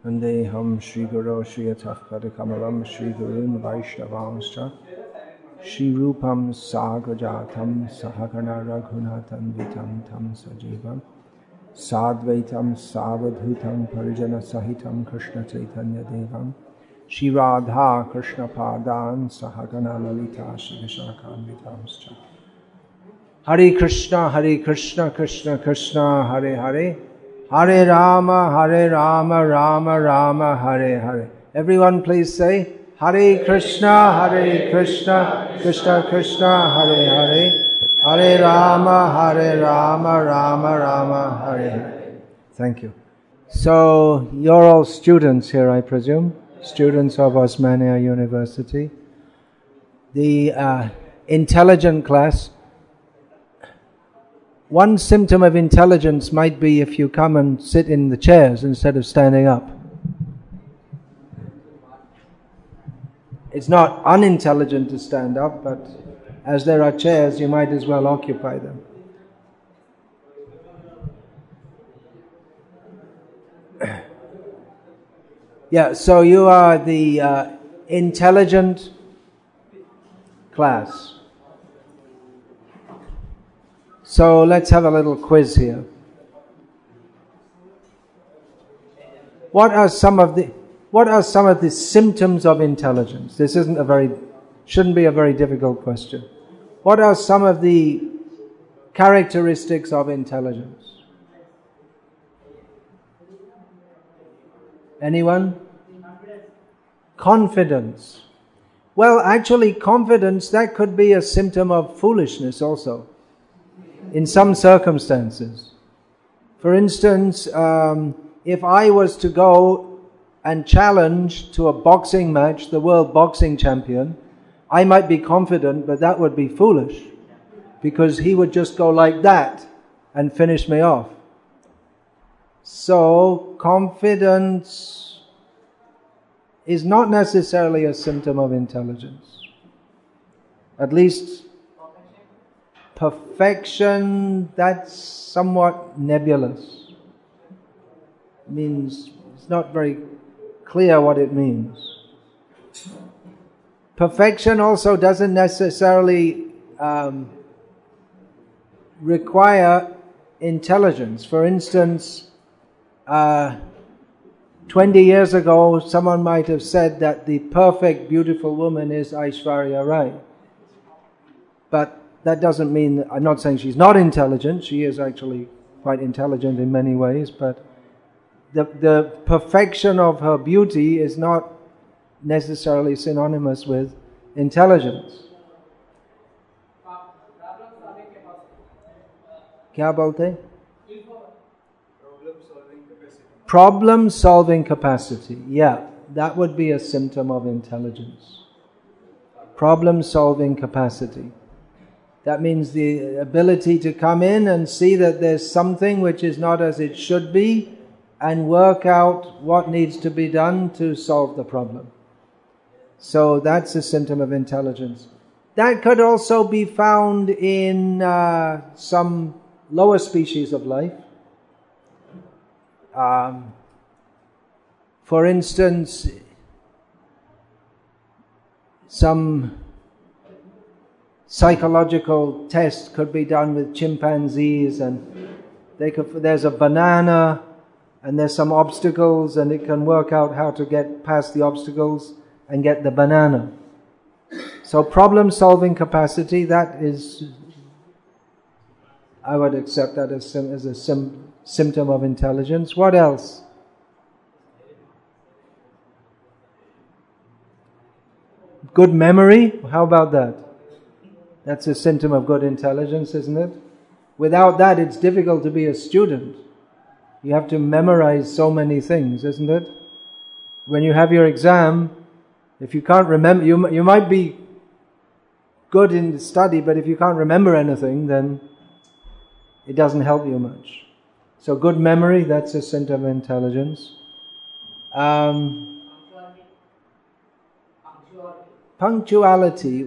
Vandeham Shri Guru Shri Yathapada Kamalam Shri Gurun Vaishnavanscha Shri Rupam Sagrajatam Sahagana Raghunathan Vitam Tam Sajivam Sadvaitam Savadhutam Parijana Sahitam Krishna Chaitanya Devam Shri Radha Krishna Padan Sahagana Lalita Shri Vishakhan Vitamscha Hare Krishna Krishna Krishna Hare Hare Hare Rama Rama Rama Hare Hare. Everyone please say Hare Krishna Krishna Krishna Hare Hare Hare Rama Rama Rama Hare Hare. Thank you. So you're all students here, I presume, students of Osmania University. The intelligent class. One symptom of intelligence might be if you come and sit in the chairs instead of standing up. It's not unintelligent to stand up, but as there are chairs, you might as well occupy them. Yeah, so you are the intelligent class. So let's have a little quiz here. What are some of the symptoms of intelligence? This shouldn't be a very difficult question. What are some of the characteristics of intelligence? Anyone? Confidence. Well, actually, confidence, that could be a symptom of foolishness also. In some circumstances. For instance, if I was to go and challenge to a boxing match the world boxing champion, I might be confident, but that would be foolish, because he would just go like that and finish me off. So confidence is not necessarily a symptom of intelligence. At least perfection, that's somewhat nebulous. It means it's not very clear what it means. Perfection also doesn't necessarily require intelligence. For instance, 20 years ago, someone might have said that the perfect, beautiful woman is Aishwarya Rai. But that doesn't mean, I'm not saying she's not intelligent, she is actually quite intelligent in many ways, but the perfection of her beauty is not necessarily synonymous with intelligence. Kya bolte? Problem solving capacity. Yeah, that would be a symptom of intelligence. Problem solving capacity. That means the ability to come in and see that there's something which is not as it should be and work out what needs to be done to solve the problem. So that's a symptom of intelligence. That could also be found in some lower species of life. For instance, some psychological test could be done with chimpanzees, and there's a banana and there's some obstacles, and it can work out how to get past the obstacles and get the banana. So problem solving capacity, that is, I would accept that as a symptom of intelligence. What else? Good memory, how about that? That's a symptom of good intelligence, isn't it? Without that, it's difficult to be a student. You have to memorize so many things, isn't it? When you have your exam, if you can't remember, you might be good in the study, but if you can't remember anything, then it doesn't help you much. So good memory, that's a symptom of intelligence. Punctuality.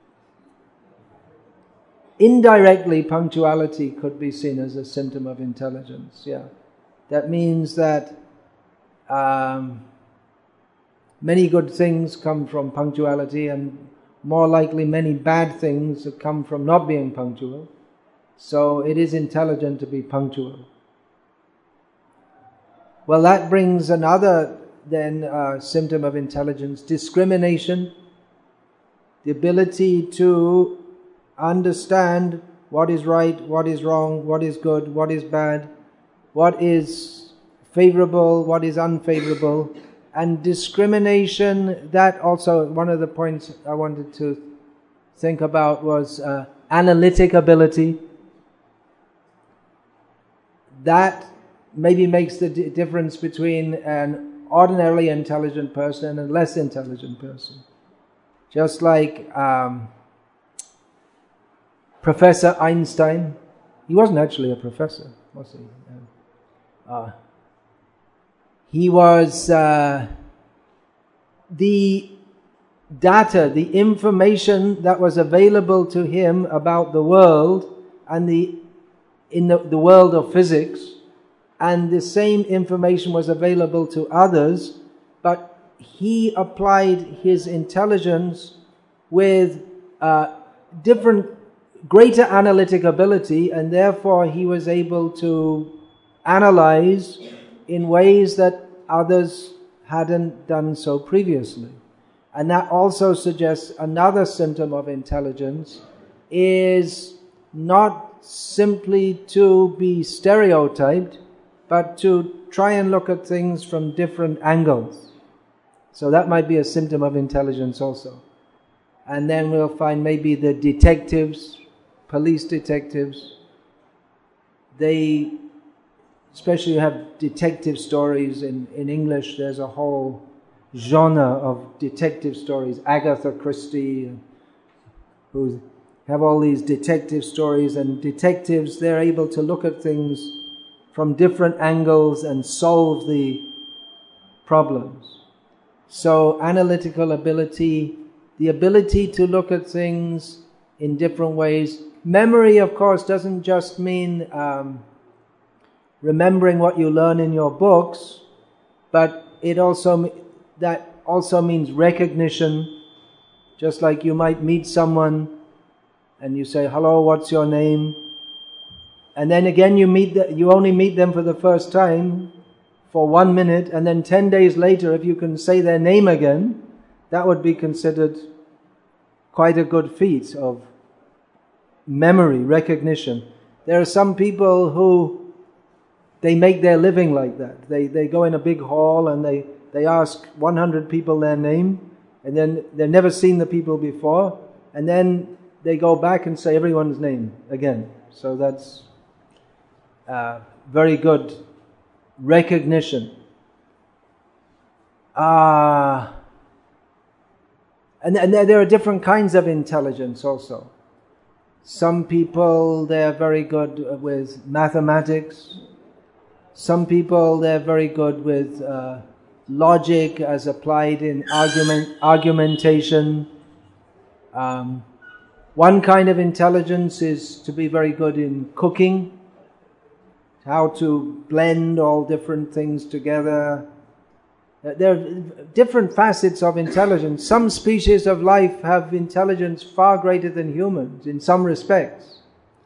Indirectly, punctuality could be seen as a symptom of intelligence. Yeah, that means that Many good things come from punctuality, and more likely many bad things come from not being punctual. So it is intelligent to be punctual. Well, that brings another then symptom of intelligence: discrimination, the ability to understand what is right, what is wrong, what is good, what is bad, what is favorable, what is unfavorable. And discrimination, that also, one of the points I wanted to think about was analytic ability. That maybe makes the difference between an ordinarily intelligent person and a less intelligent person. Just like Professor Einstein, he wasn't actually a professor, was he? He was the data, the information that was available to him about the world and in the world of physics, and the same information was available to others, but he applied his intelligence with greater analytic ability, and therefore he was able to analyze in ways that others hadn't done so previously. And that also suggests another symptom of intelligence is not simply to be stereotyped, but to try and look at things from different angles. So that might be a symptom of intelligence also. And then we'll find maybe the detectives, police detectives, they especially have detective stories in English. There's a whole genre of detective stories. Agatha Christie, who have all these detective stories, and detectives, they're able to look at things from different angles and solve the problems. So analytical ability, the ability to look at things in different ways. Memory, of course, doesn't just mean remembering what you learn in your books, but that also means recognition. Just like you might meet someone and you say, "Hello, what's your name?" And then again you only meet them for the first time for 1 minute, and then 10 days later, if you can say their name again, that would be considered quite a good feat of memory, recognition. There are some people who they make their living like that. They go in a big hall and they ask 100 people their name, and then they've never seen the people before, and then they go back and say everyone's name again. So that's very good recognition. And there are different kinds of intelligence also. Some people, they're very good with mathematics. Some people, they're very good with logic as applied in argumentation. One kind of intelligence is to be very good in cooking, how to blend all different things together. There are different facets of intelligence. Some species of life have intelligence far greater than humans in some respects.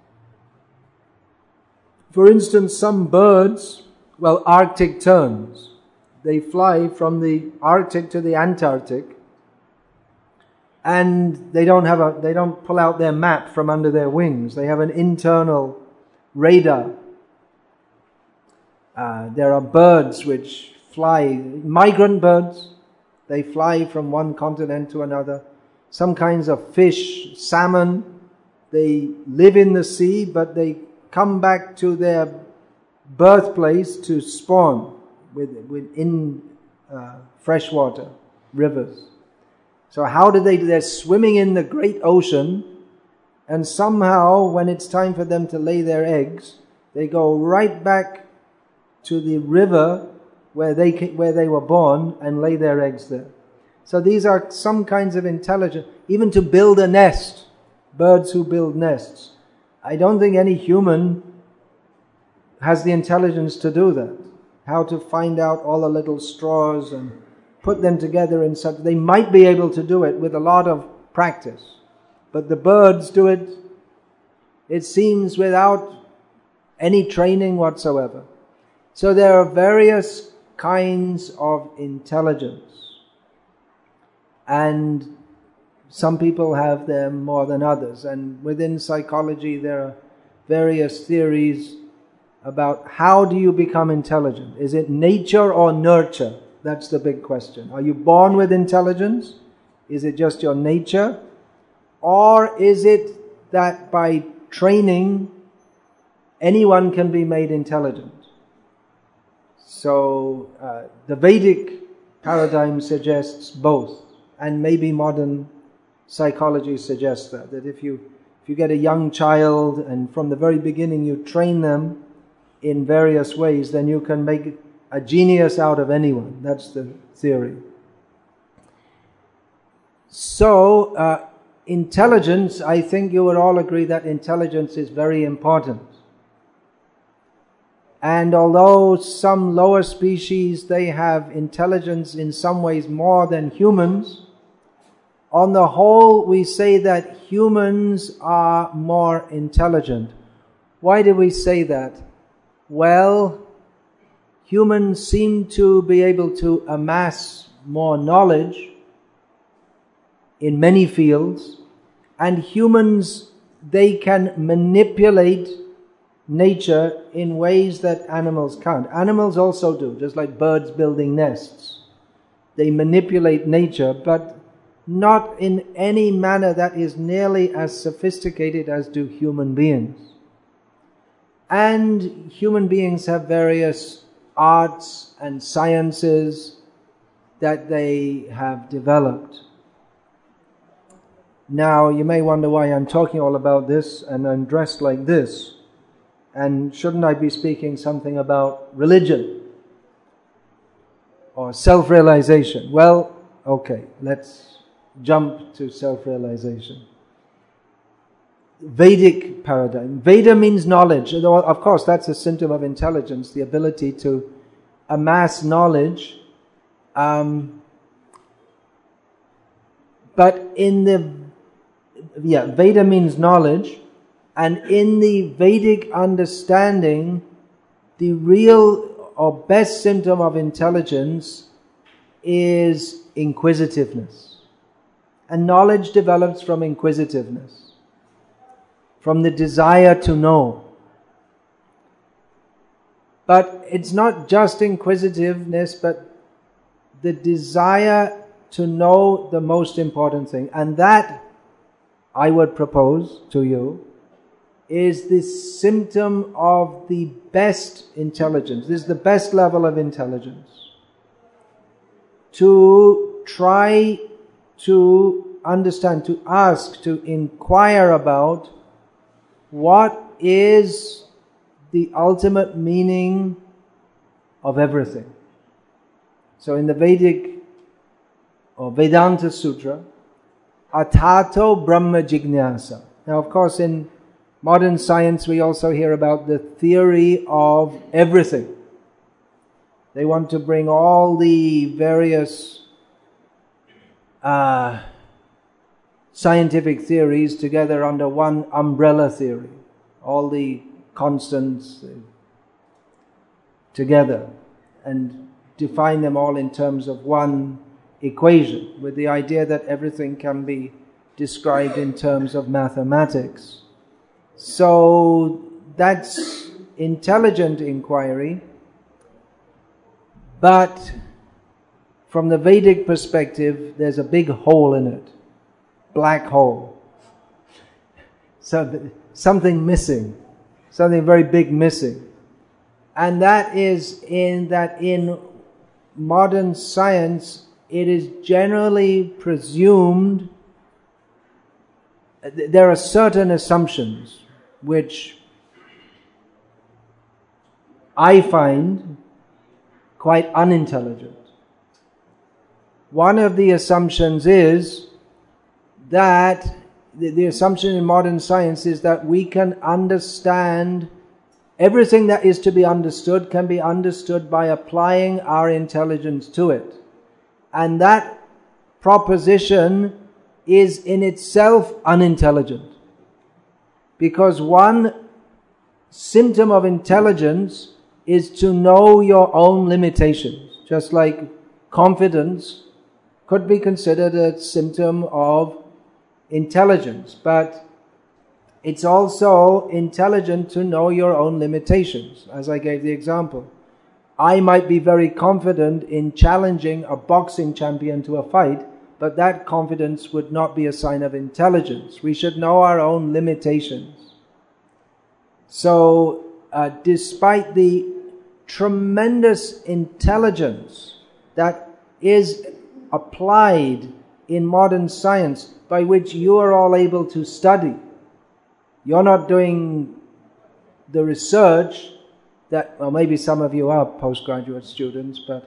For instance, some birds, Arctic terns, they fly from the Arctic to the Antarctic, and they don't pull out their map from under their wings. They have an internal radar. There are birds which fly, migrant birds, they fly from one continent to another. Some kinds of fish, salmon, they live in the sea, but they come back to their birthplace to spawn within freshwater rivers. So how do they're swimming in the great ocean, and somehow when it's time for them to lay their eggs, they go right back to the river where they were born and lay their eggs there. So these are some kinds of intelligence. Even to build a nest, birds who build nests. I don't think any human has the intelligence to do that. how to find out all the little straws and put them together in such, they might be able to do it with a lot of practice. But the birds do it, it seems, without any training whatsoever. So there are various kinds of intelligence. And some people have them more than others. And within psychology there are various theories about how do you become intelligent. Is it nature or nurture? That's the big question. Are you born with intelligence? Is it just your nature? Or is it that by training anyone can be made intelligent? So the Vedic paradigm suggests both, and maybe modern psychology suggests that if you get a young child and from the very beginning you train them in various ways, then you can make a genius out of anyone. That's the theory. So intelligence, I think you would all agree that intelligence is very important. And although some lower species, they have intelligence in some ways more than humans, on the whole we say that humans are more intelligent. Why do we say that? Well, humans seem to be able to amass more knowledge in many fields, and humans, they can manipulate nature in ways that animals can't. Animals also do, just like birds building nests. They manipulate nature, but not in any manner that is nearly as sophisticated as do human beings. And human beings have various arts and sciences that they have developed. Now, you may wonder why I'm talking all about this and I'm dressed like this. And shouldn't I be speaking something about religion or self-realization? Well, okay, let's jump to self-realization. Vedic paradigm. Veda means knowledge. Of course, that's a symptom of intelligence, the ability to amass knowledge. But in the Veda means knowledge, and in the Vedic understanding, the real or best symptom of intelligence is inquisitiveness. And knowledge develops from inquisitiveness, from the desire to know. But it's not just inquisitiveness, but the desire to know the most important thing. And that, I would propose to you, is the symptom of the best intelligence. This is the best level of intelligence. To try to understand, to ask, to inquire about what is the ultimate meaning of everything. So in the Vedic or Vedanta Sutra, Atato Brahma Jignasa. Now, of course, in modern science we also hear about the theory of everything. They want to bring all the various scientific theories together under one umbrella theory. All the constants together and define them all in terms of one equation, with the idea that everything can be described in terms of mathematics. So that's intelligent inquiry, but from the Vedic perspective, there's a big hole in it, black hole. So something missing, something very big missing. And that is in modern science, it is generally presumed, there are certain assumptions which I find quite unintelligent. One of the assumptions is that the assumption in modern science is that we can understand Everything that is to be understood can be understood by applying our intelligence to it. And that proposition is in itself unintelligent. Because one symptom of intelligence is to know your own limitations. Just like confidence could be considered a symptom of intelligence. But it's also intelligent to know your own limitations, as I gave the example. I might be very confident in challenging a boxing champion to a fight, but that confidence would not be a sign of intelligence. We should know our own limitations. So, despite the tremendous intelligence that is applied in modern science, by which you are all able to study, you're not doing the research that, well, maybe some of you are postgraduate students, but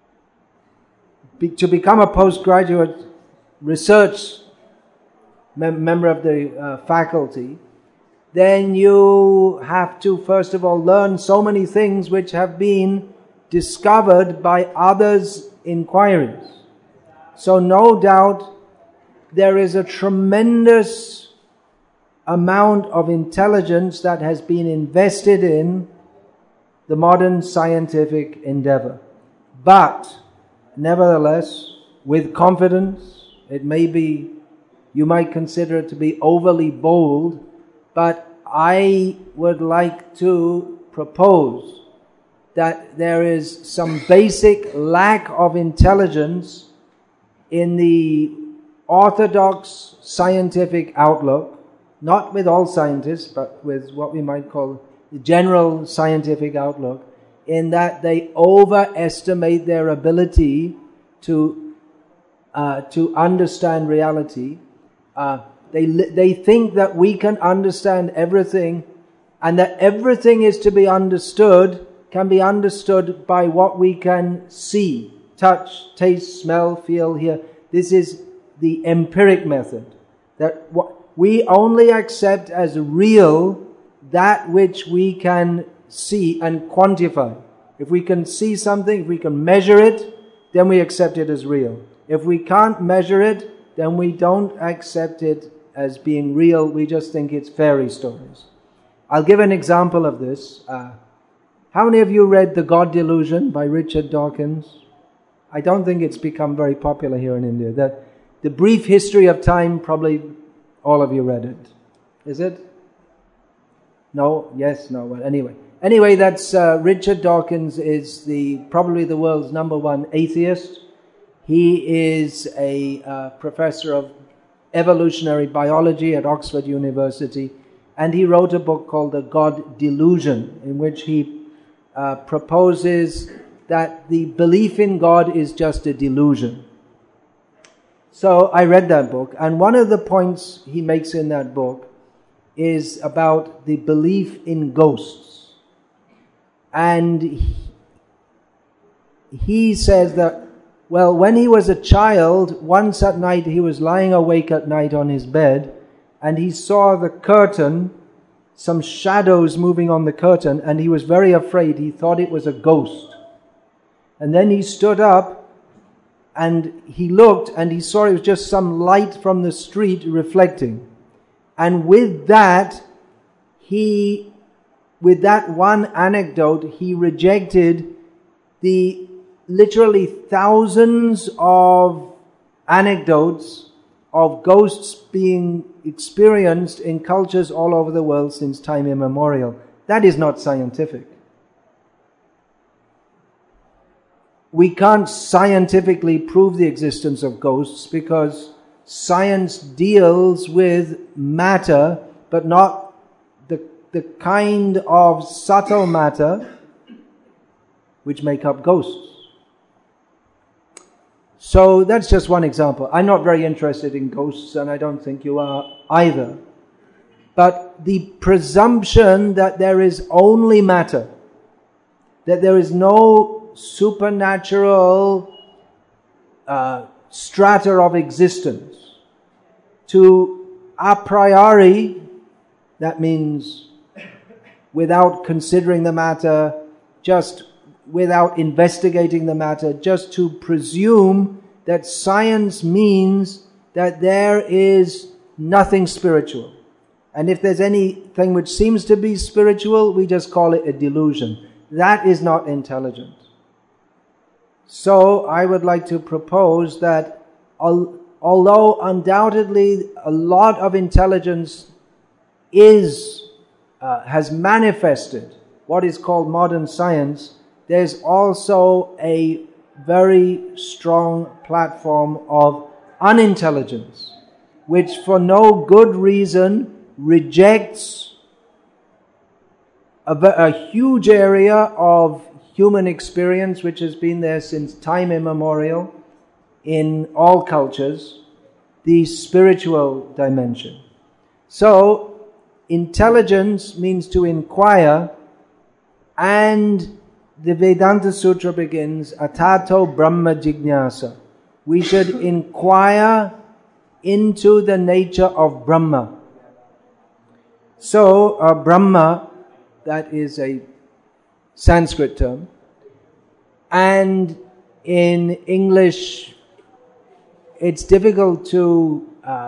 to become a postgraduate research member of the faculty, then you have to first of all learn so many things which have been discovered by others' inquiries. So no doubt there is a tremendous amount of intelligence that has been invested in the modern scientific endeavor. But nevertheless, with confidence, it may be, you might consider it to be overly bold, but I would like to propose that there is some basic lack of intelligence in the orthodox scientific outlook, not with all scientists, but with what we might call the general scientific outlook, in that they overestimate their ability to understand reality. They think that we can understand everything, and that everything is to be understood, can be understood by what we can see, touch, taste, smell, feel, hear. This is the empiric method. That what we only accept as real that which we can see and quantify. If we can see something, if we can measure it, then we accept it as real. If we can't measure it, then we don't accept it as being real. We just think it's fairy stories. I'll give an example of this. How many of you read The God Delusion by Richard Dawkins? I don't think it's become very popular here in India. The Brief History of Time, probably all of you read it. Is it? No? Yes? No? Well, anyway, that's Richard Dawkins is probably the world's #1 atheist. He is a professor of evolutionary biology at Oxford University, and he wrote a book called The God Delusion, in which he proposes that the belief in God is just a delusion. So I read that book, and one of the points he makes in that book is about the belief in ghosts. And he says that, well, when he was a child, once at night he was lying awake at night on his bed, and he saw the curtain, some shadows moving on the curtain, and he was very afraid. He thought it was a ghost. And then he stood up, and he looked, and he saw it was just some light from the street reflecting. And with that one anecdote, he rejected the literally thousands of anecdotes of ghosts being experienced in cultures all over the world since time immemorial. That is not scientific. We can't scientifically prove the existence of ghosts because science deals with matter, but not the kind of subtle matter which make up ghosts. So that's just one example. I'm not very interested in ghosts, and I don't think you are either. But the presumption that there is only matter, that there is no supernatural strata of existence, to a priori, that means without considering the matter, just without investigating the matter, just to presume that science means that there is nothing spiritual. And if there's anything which seems to be spiritual, we just call it a delusion. That is not intelligent. So I would like to propose that although undoubtedly a lot of intelligence has manifested what is called modern science, there's also a very strong platform of unintelligence, which for no good reason rejects a huge area of human experience which has been there since time immemorial in all cultures, the spiritual dimension. So, intelligence means to inquire, and the Vedanta Sutra begins, Atato Brahma Jignasa. We should inquire into the nature of Brahma. So, Brahma, that is a Sanskrit term, and in English it's difficult to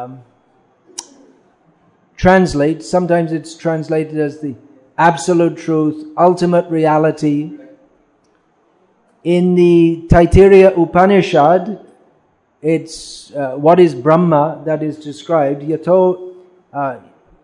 translate. Sometimes it's translated as the absolute truth, ultimate reality. In the Taittiriya Upanishad, it's what is Brahma that is described. Yato, I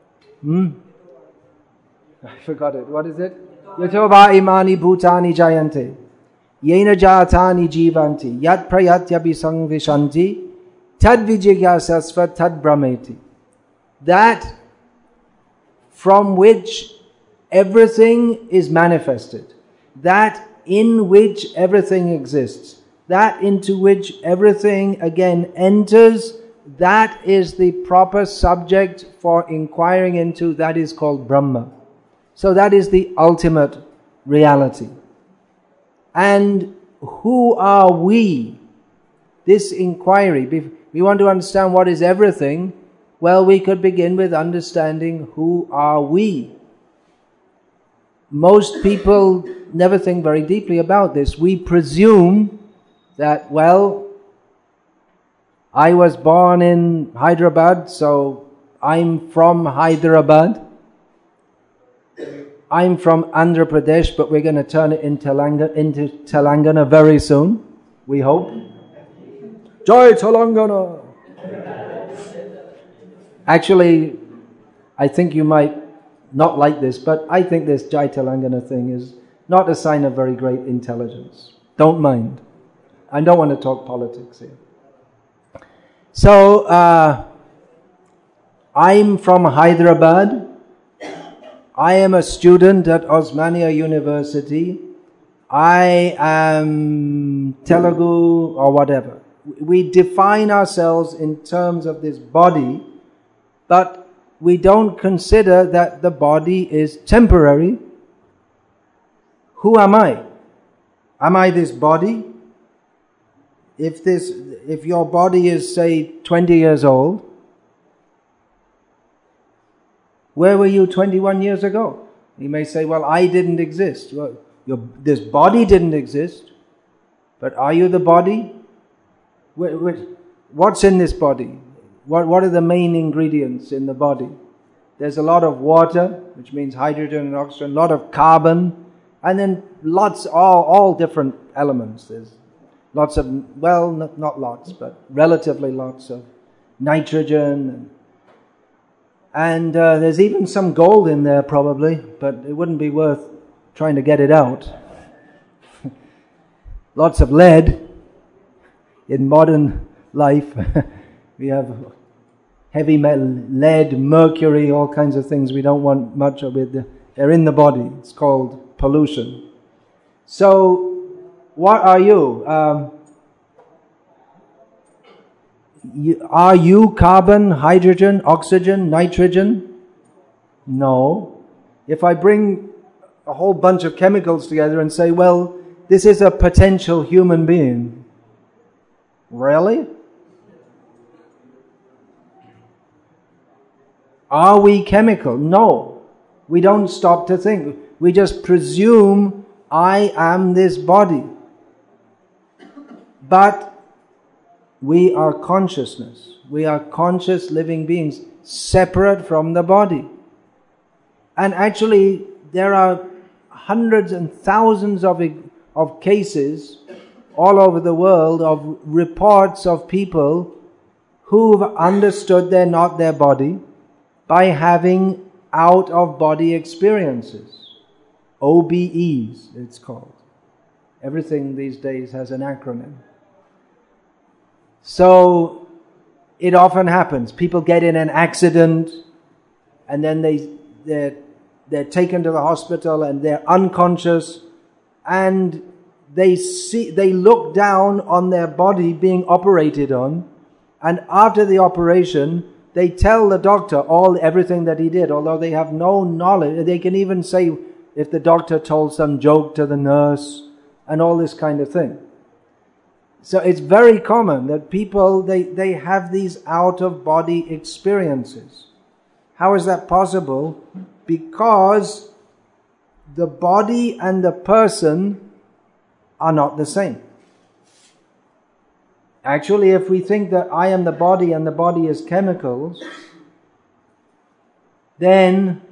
forgot it. What is it? Yato va imani bhutani jayante, yena jatani jivanti, yat prayatyabi sangvishanti, tad vijigyasasva tad brahmeti. That from which everything is manifested, that in which everything exists, that into which everything again enters, that is the proper subject for inquiring into, that is called Brahma. So that is the ultimate reality. And who are we? This inquiry, we want to understand what is everything. Well, we could begin with understanding who are we. Most people never think very deeply about this. We presume that, well, I was born in Hyderabad, so I'm from Hyderabad. I'm from Andhra Pradesh, but we're going to turn it into Telangana very soon, we hope. Jai Telangana! Actually, I think you might not like this, but I think this Jai Telangana thing is not a sign of very great intelligence. Don't mind. I don't want to talk politics here. So, I'm from Hyderabad. I am a student at Osmania University. I am Telugu or whatever. We define ourselves in terms of this body, but we don't consider that the body is temporary. Who am I? Am I this body? If your body is, say, 20 years old, where were you 21 years ago? You may say, well, I didn't exist. Well, this body didn't exist, but are you the body? What's in this body? What are the main ingredients in the body? There's a lot of water, which means hydrogen and oxygen, a lot of carbon, and then lots, all different elements. There's lots of, well, not lots, but relatively lots of nitrogen, and there's even some gold in there probably, but it wouldn't be worth trying to get it out. Lots of lead. In modern life, we have heavy metal, lead, mercury, all kinds of things we don't want much of it. They're in the body. It's called pollution. So, what are you? Are you carbon, hydrogen, oxygen, nitrogen? No. If I bring a whole bunch of chemicals together and say, well, this is a potential human being. Really? Are we chemical? No. We don't stop to think. We just presume I am this body. But we are consciousness. We are conscious living beings, separate from the body. And actually, there are hundreds and thousands of cases all over the world of reports of people who've understood they're not their body by having out-of-body experiences. OBEs, it's called. Everything these days has an acronym. So, it often happens. People get in an accident and then they're taken to the hospital and they're unconscious, and they look down on their body being operated on, and after the operation they tell the doctor everything that he did, although they have no knowledge. They can even say if the doctor told some joke to the nurse and all this kind of thing. So it's very common that people, they have these out-of-body experiences. How is that possible? Because the body and the person are not the same. Actually, if we think that I am the body and the body is chemicals, then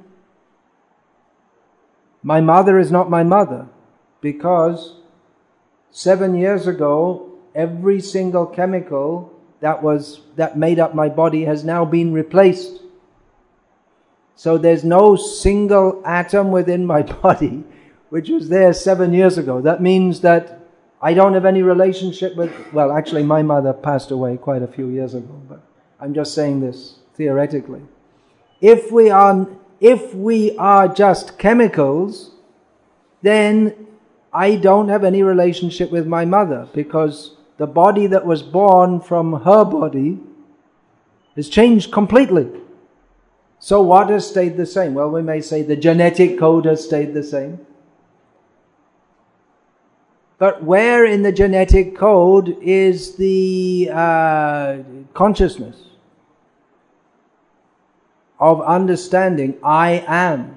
my mother is not my mother, because 7 years ago, every single chemical that made up my body has now been replaced. So there's no single atom within my body which was there 7 years ago. That means that I don't have any relationship with, well, actually my mother passed away quite a few years ago, but I'm just saying this theoretically. If we are just chemicals, then I don't have any relationship with my mother, because the body that was born from her body has changed completely. So what has stayed the same? Well, we may say the genetic code has stayed the same. But where in the genetic code is the consciousness of understanding I am?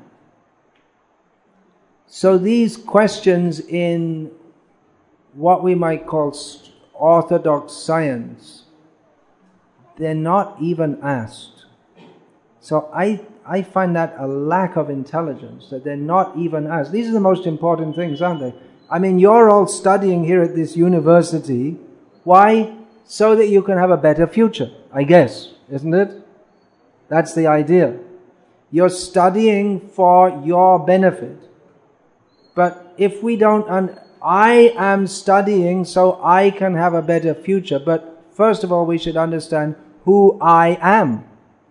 So these questions in what we might call orthodox science, they're not even asked. So I find that a lack of intelligence, that they're not even asked. These are the most important things, aren't they? I mean, you're all studying here at this university. Why? So that you can have a better future, I guess, isn't it? That's the idea. You're studying for your benefit. But if we don't, I am studying so I can have a better future. But first of all, we should understand who I am.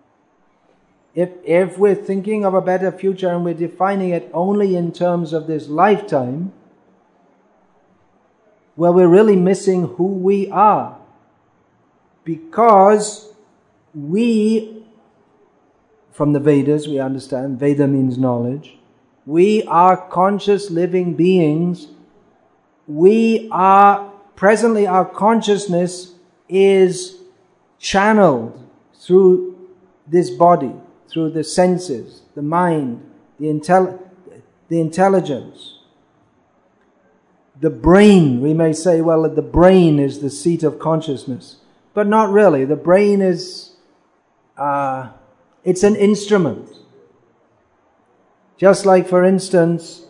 If we're thinking of a better future and we're defining it only in terms of this lifetime, well, we're really missing who we are. Because we, from the Vedas, we understand, Veda means knowledge, we are conscious living beings. Presently our consciousness is channeled through this body, through the senses, the mind, the intelligence. The brain, we may say, well, the brain is the seat of consciousness. But not really. The brain is, it's an instrument. Just like, for instance,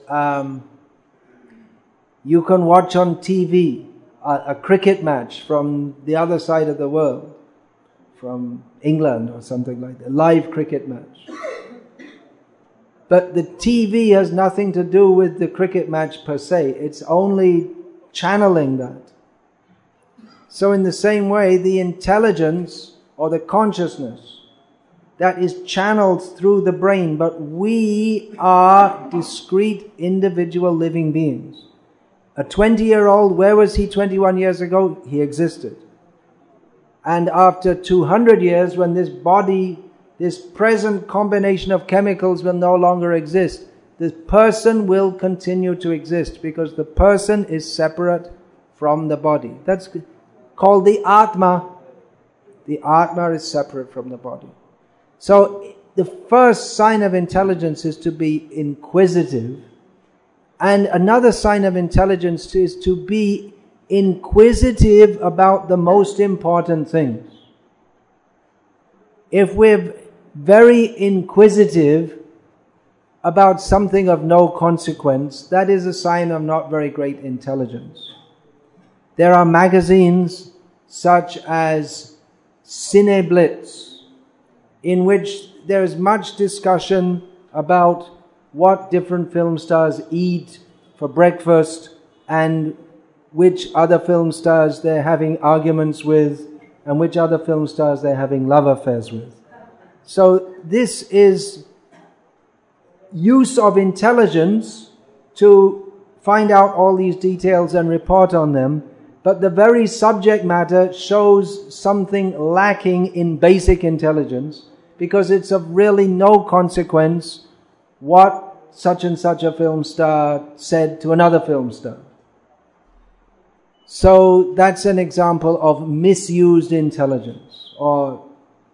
you can watch on TV a cricket match from the other side of the world, from England or something like that, a live cricket match. But the TV has nothing to do with the cricket match per se. It's only channeling that. So in the same way, the intelligence or the consciousness that is channeled through the brain, but we are discrete individual living beings. A 20-year-old, where was he 21 years ago? He existed. And after 200 years, when this body, this present combination of chemicals will no longer exist, the person will continue to exist, because the person is separate from the body. That's called the Atma. The Atma is separate from the body. So the first sign of intelligence is to be inquisitive. And another sign of intelligence is to be inquisitive about the most important things. If we're very inquisitive about something of no consequence, that is a sign of not very great intelligence. There are magazines such as Cineblitz, in which there is much discussion about what different film stars eat for breakfast and which other film stars they're having arguments with and which other film stars they're having love affairs with. So this is use of intelligence to find out all these details and report on them, but the very subject matter shows something lacking in basic intelligence, because it's of really no consequence what such and such a film star said to another film star. So that's an example of misused intelligence, or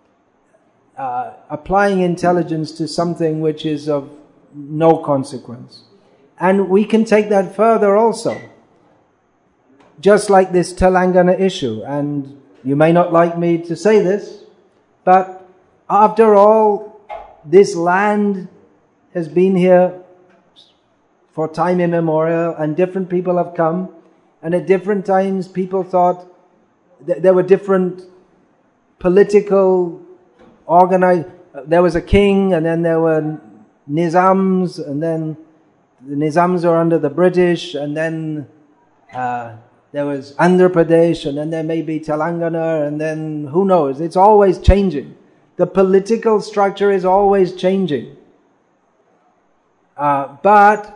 applying intelligence to something which is of no consequence. And we can take that further also. Just like this Telangana issue, and you may not like me to say this, but after all, this land has been here for time immemorial, and different people have come, and at different times people thought there were different political there was a king, and then there were Nizams, and then the Nizams were under the British, and then there was Andhra Pradesh, and then there may be Telangana, and then who knows, it's always changing. The political structure is always changing. But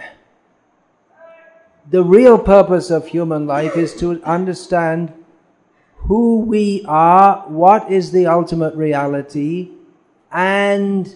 the real purpose of human life is to understand who we are, what is the ultimate reality, and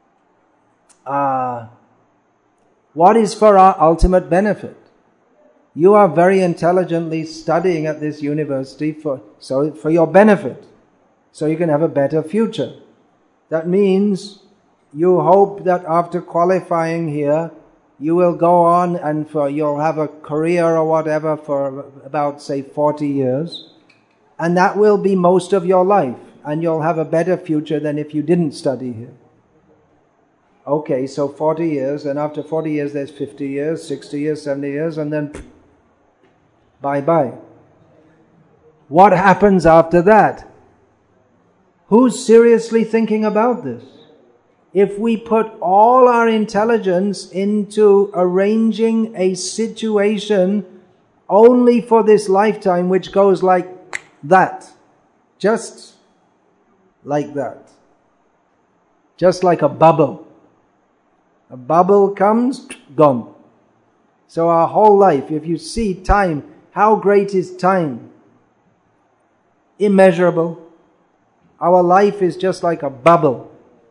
what is for our ultimate benefit. You are very intelligently studying at this university for your benefit, so you can have a better future. That means you hope that after qualifying here, you will go on and you'll have a career or whatever for about, say, 40 years. And that will be most of your life. And you'll have a better future than if you didn't study here. Okay, so 40 years, and after 40 years there's 50 years, 60 years, 70 years, and then bye-bye. What happens after that? Who's seriously thinking about this? If we put all our intelligence into arranging a situation only for this lifetime, which goes like that, just like that, just like a bubble. A bubble comes, gone. So our whole life, if you see time, how great is time? Immeasurable. Our life is just like a bubble.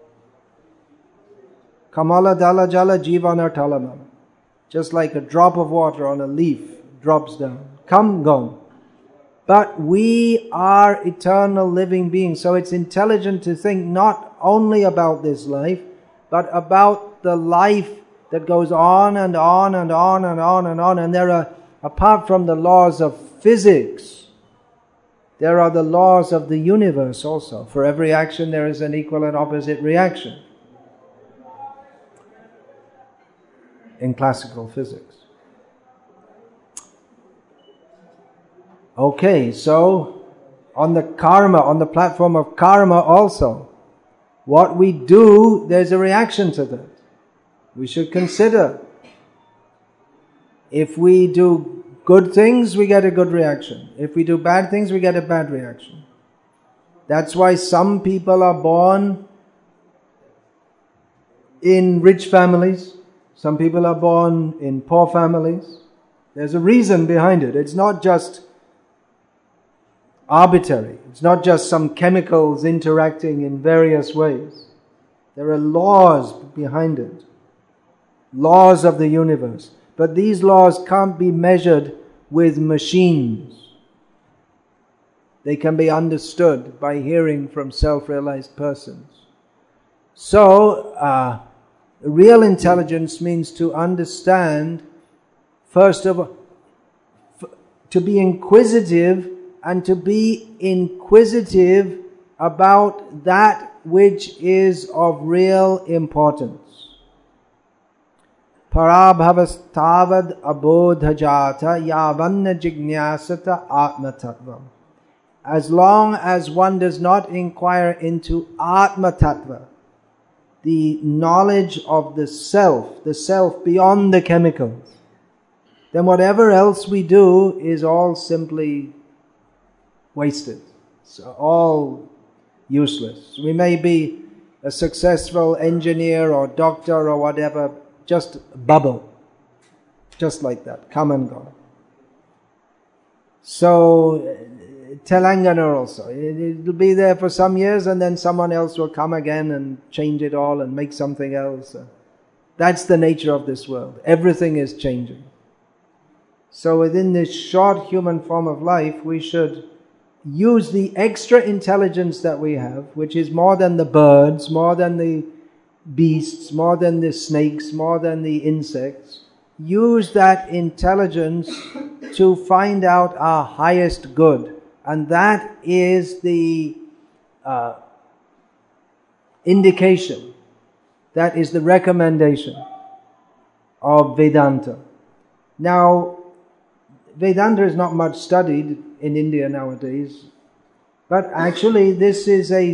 Kamala dala jala jivana talamala. Just like a drop of water on a leaf drops down. Come, gone. But we are eternal living beings. So it's intelligent to think not only about this life, but about the life that goes on and on and on and on and on. And there are, apart from the laws of physics, there are the laws of the universe also. For every action there is an equal and opposite reaction in classical physics. Okay, so on the platform of karma also, what we do, there's a reaction to that. We should consider. If we do good things, we get a good reaction. If we do bad things, we get a bad reaction. That's why some people are born in rich families. Some people are born in poor families. There's a reason behind it. It's not just arbitrary. It's not just some chemicals interacting in various ways. There are laws behind it. Laws of the universe. But these laws can't be measured with machines. They can be understood by hearing from self-realized persons. So, real intelligence means to understand, first of all, to be inquisitive, and to be inquisitive about that which is of real importance. Parabhavastavad abodhajata yavanna jignyasata atmatattvam. As long as one does not inquire into atmatattva, the knowledge of the self beyond the chemicals, then whatever else we do is all simply wasted. So all useless. We may be a successful engineer or doctor or whatever, just bubble. Just like that, come and go. So, Telangana also, it'll be there for some years and then someone else will come again and change it all and make something else. That's the nature of this world. Everything is changing. So within this short human form of life, we should use the extra intelligence that we have, which is more than the birds, more than the beasts, more than the snakes, more than the insects. Use that intelligence to find out our highest good. And that is the indication, that is the recommendation of Vedanta. Now, Vedanta is not much studied in India nowadays, but actually this is a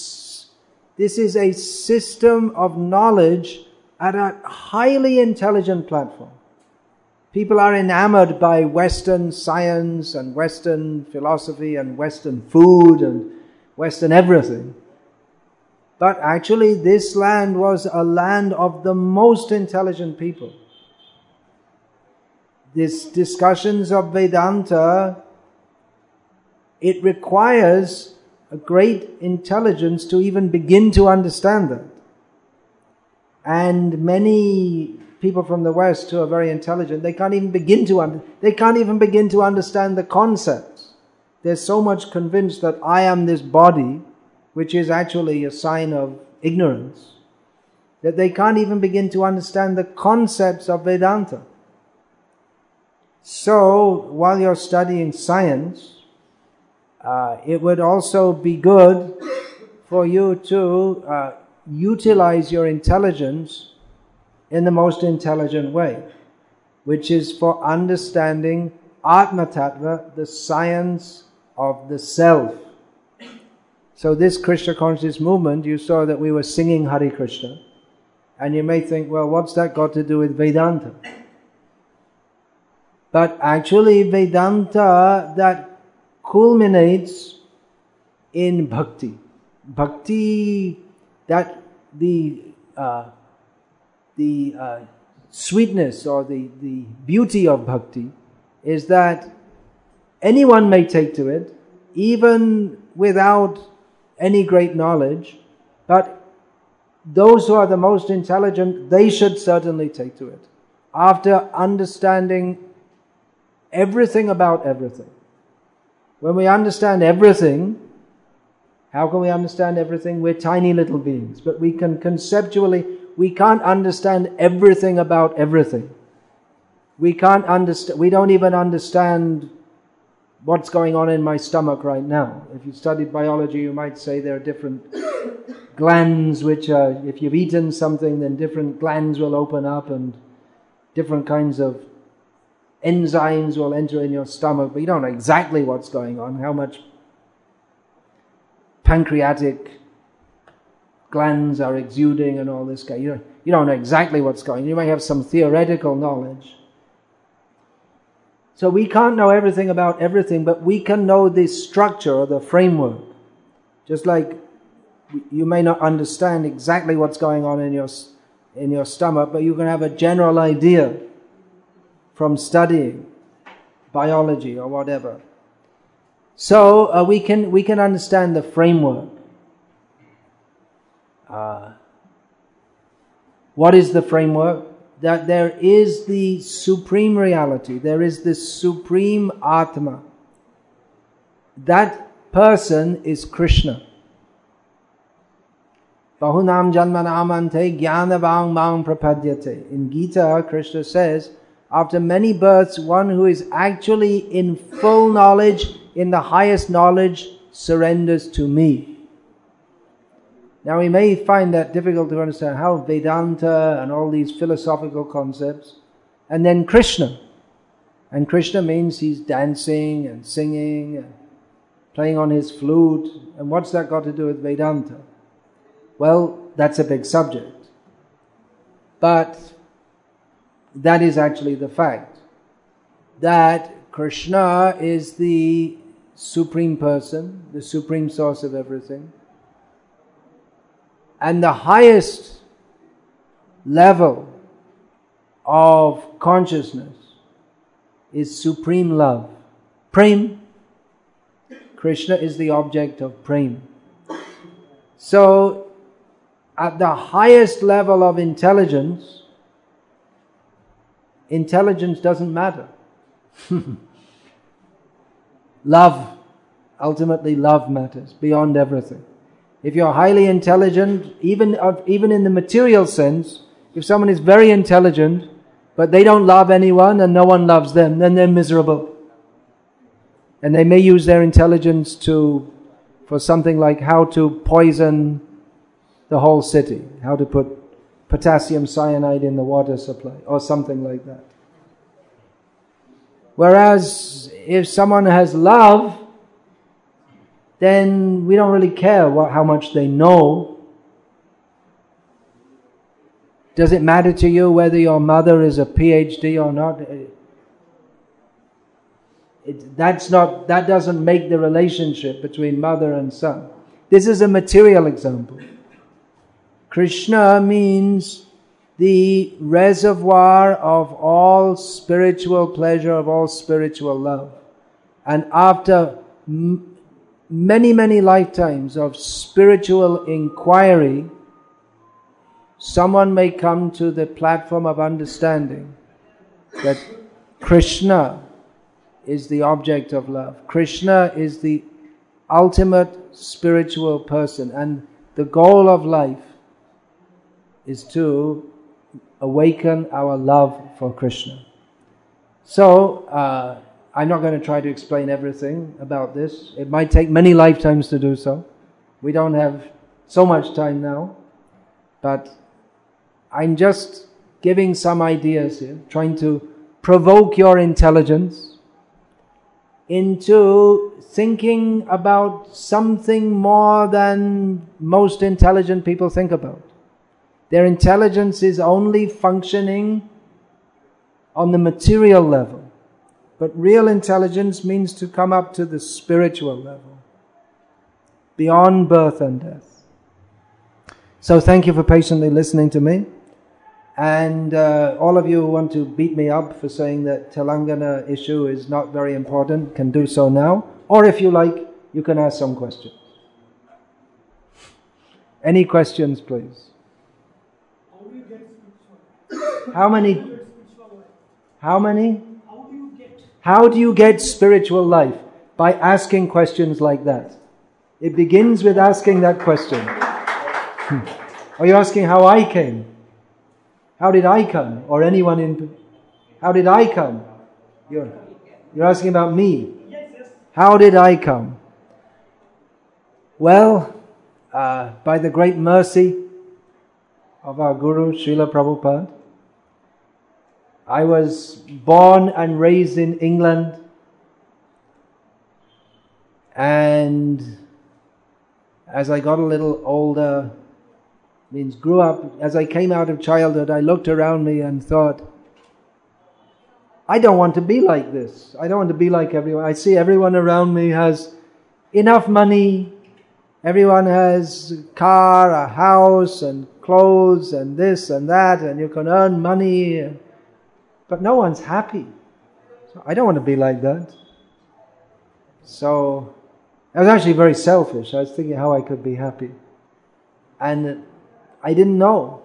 system of knowledge at a highly intelligent platform. People are enamored by Western science and Western philosophy and Western food and Western everything. But actually this land was a land of the most intelligent people. These discussions of Vedanta, it requires a great intelligence to even begin to understand that. And many people from the West who are very intelligent, they can't even begin to understand the concepts. They're so much convinced that I am this body, which is actually a sign of ignorance, that they can't even begin to understand the concepts of Vedanta. So, while you're studying science, it would also be good for you to utilize your intelligence in the most intelligent way, which is for understanding Atma Tattva, the science of the self. So this Krishna consciousness movement, you saw that we were singing Hare Krishna, and you may think, well, what's that got to do with Vedanta? But actually Vedanta, that culminates in bhakti. Bhakti, that the sweetness or the beauty of bhakti is that anyone may take to it, even without any great knowledge, but those who are the most intelligent, they should certainly take to it. After understanding everything about everything. When we understand everything, how can we understand everything? We're tiny little beings, but we can conceptually, we can't understand everything about everything. We don't even understand what's going on in my stomach right now. If you studied biology, you might say there are different glands which are, if you've eaten something, then different glands will open up and different kinds of enzymes will enter in your stomach, but you don't know exactly what's going on, how much pancreatic glands are exuding and all this kind. You don't know exactly what's going on. You may have some theoretical knowledge. So we can't know everything about everything, but we can know the structure or the framework. Just like you may not understand exactly what's going on in your stomach, but you can have a general idea from studying biology or whatever. So we can understand the framework. What is the framework? That there is the supreme reality, there is the supreme Atma. That person is Krishna. Bahunam janmanamante jnanavang mang prapadyate. In Gita, Krishna says, after many births, one who is actually in full knowledge, in the highest knowledge, surrenders to me. Now we may find that difficult to understand, how Vedanta and all these philosophical concepts, and then Krishna. And Krishna means he's dancing and singing and playing on his flute. And what's that got to do with Vedanta? Well, that's a big subject. But that is actually the fact. That Krishna is the Supreme Person, the Supreme Source of everything. And the highest level of consciousness is supreme love. Prem. Krishna is the object of prem. So, at the highest level of intelligence, intelligence doesn't matter. Love, ultimately love matters beyond everything. If you're highly intelligent, even in the material sense, if someone is very intelligent, but they don't love anyone and no one loves them, then they're miserable. And they may use their intelligence for something like how to poison the whole city, how to put potassium cyanide in the water supply, or something like that. Whereas if someone has love, then we don't really care how much they know. Does it matter to you whether your mother is a PhD or not? That doesn't make the relationship between mother and son. This is a material example. Krishna means the reservoir of all spiritual pleasure, of all spiritual love. And after many, many lifetimes of spiritual inquiry, someone may come to the platform of understanding that Krishna is the object of love. Krishna is the ultimate spiritual person, and the goal of life is to awaken our love for Krishna. So, I'm not going to try to explain everything about this. It might take many lifetimes to do so. We don't have so much time now. But I'm just giving some ideas here, trying to provoke your intelligence into thinking about something more than most intelligent people think about. Their intelligence is only functioning on the material level. But real intelligence means to come up to the spiritual level, beyond birth and death. So thank you for patiently listening to me. And all of you who want to beat me up for saying that Telangana issue is not very important can do so now. Or if you like, you can ask some questions. Any questions, please? How do you get spiritual? How many? How many? How do you get? Spiritual life? By asking questions like that. It begins with asking that question. Are you asking how I came? How did I come? Or anyone in... How did I come? You're asking about me. Yes. How did I come? Well, by the great mercy of our Guru, Srila Prabhupada, I was born and raised in England, and as I got a little older, grew up, as I came out of childhood, I looked around me and thought, I don't want to be like this. I don't want to be like everyone. I see everyone around me has enough money, everyone has a car, a house, and clothes, and this and that, and you can earn money, but no one's happy. So I don't want to be like that. So I was actually very selfish. I was thinking how I could be happy. And I didn't know.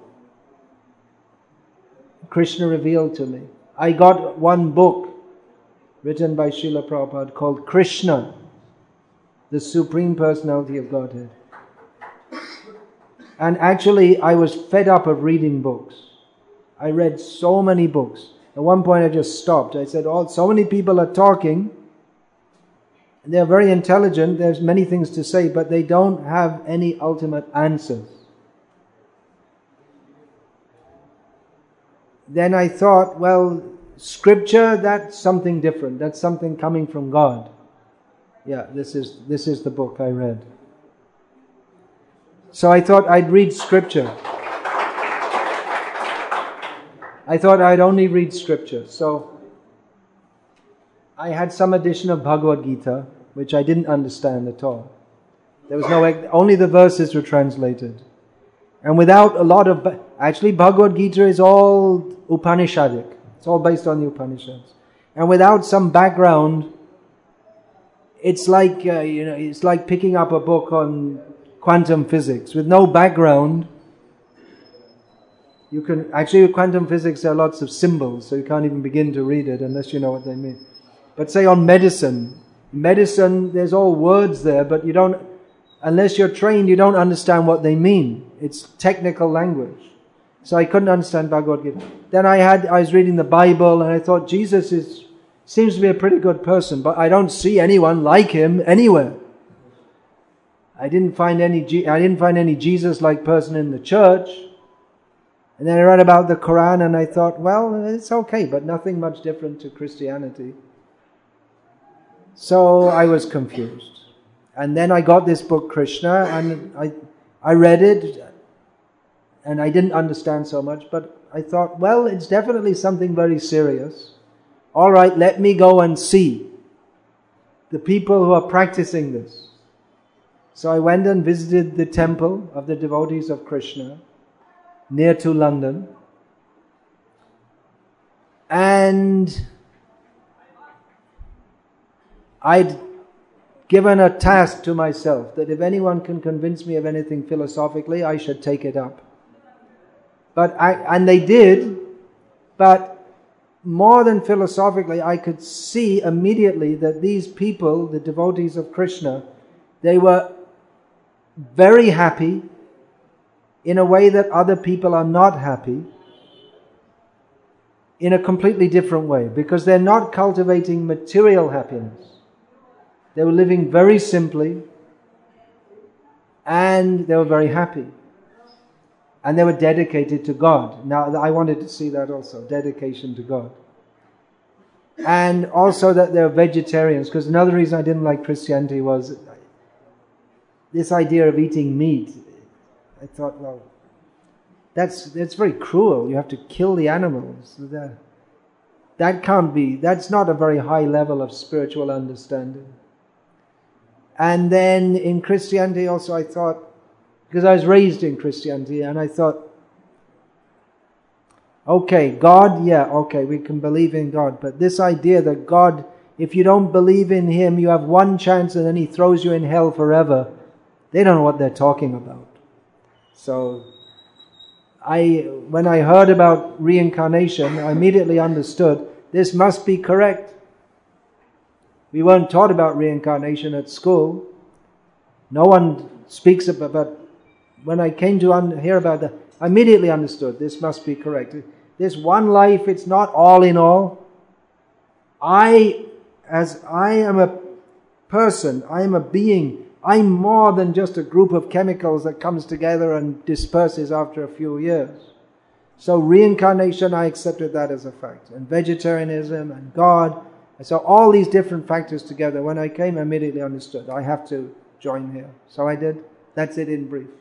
Krishna revealed to me. I got one book written by Srila Prabhupada called Krishna, the Supreme Personality of Godhead. And actually, I was fed up of reading books. I read so many books. At one point, I just stopped. I said, "Oh, so many people are talking. They're very intelligent. There's many things to say, but they don't have any ultimate answers." Then I thought, well, Scripture, that's something different. That's something coming from God. Yeah, this is the book I read. So I thought I'd read Scripture. I thought I'd only read Scripture. So I had some edition of Bhagavad Gita, which I didn't understand at all. There was only the verses were translated. And without a lot of, actually Bhagavad Gita is all Upanishadic. It's all based on the Upanishads. And without some background, it's like, it's like picking up a book on quantum physics. With no background, you can, actually with quantum physics there are lots of symbols, so you can't even begin to read it unless you know what they mean. But say on medicine, there's all words there, but you don't, unless you're trained, you don't understand what they mean. It's technical language. So I couldn't understand Bhagavad Gita. Then I was reading the Bible and I thought Jesus seems to be a pretty good person, but I don't see anyone like him anywhere. I didn't find any Jesus-like person in the church. And then I read about the Quran and I thought, well, it's okay, but nothing much different to Christianity. So I was confused. And then I got this book, Krishna, and I read it, and I didn't understand so much, but I thought, well, it's definitely something very serious. All right, let me go and see the people who are practicing this. So I went and visited the temple of the devotees of Krishna, near to London. And I'd given a task to myself that if anyone can convince me of anything philosophically, I should take it up. And they did, but more than philosophically, I could see immediately that these people, the devotees of Krishna, they were very happy in a way that other people are not happy, in a completely different way, because they're not cultivating material happiness. They were living very simply, and they were very happy. And they were dedicated to God. Now, I wanted to see that also, dedication to God. And also that they were vegetarians, because another reason I didn't like Christianity was this idea of eating meat. I thought, well, that's very cruel. You have to kill the animals. That can't be, that's not a very high level of spiritual understanding. And then in Christianity also I thought, because I was raised in Christianity, and I thought, okay, God, yeah, okay, we can believe in God, but this idea that God, if you don't believe in Him, you have one chance and then He throws you in hell forever, they don't know what they're talking about. So, when I heard about reincarnation, I immediately understood, this must be correct. We weren't taught about reincarnation at school. No one speaks about, but when I came to hear about that, I immediately understood this must be correct. This one life, it's not all in all. As I am a person, I am a being, I'm more than just a group of chemicals that comes together and disperses after a few years. So reincarnation, I accepted that as a fact. And vegetarianism and God. So all these different factors together, when I came, I immediately understood. I have to join here. So I did. That's it in brief.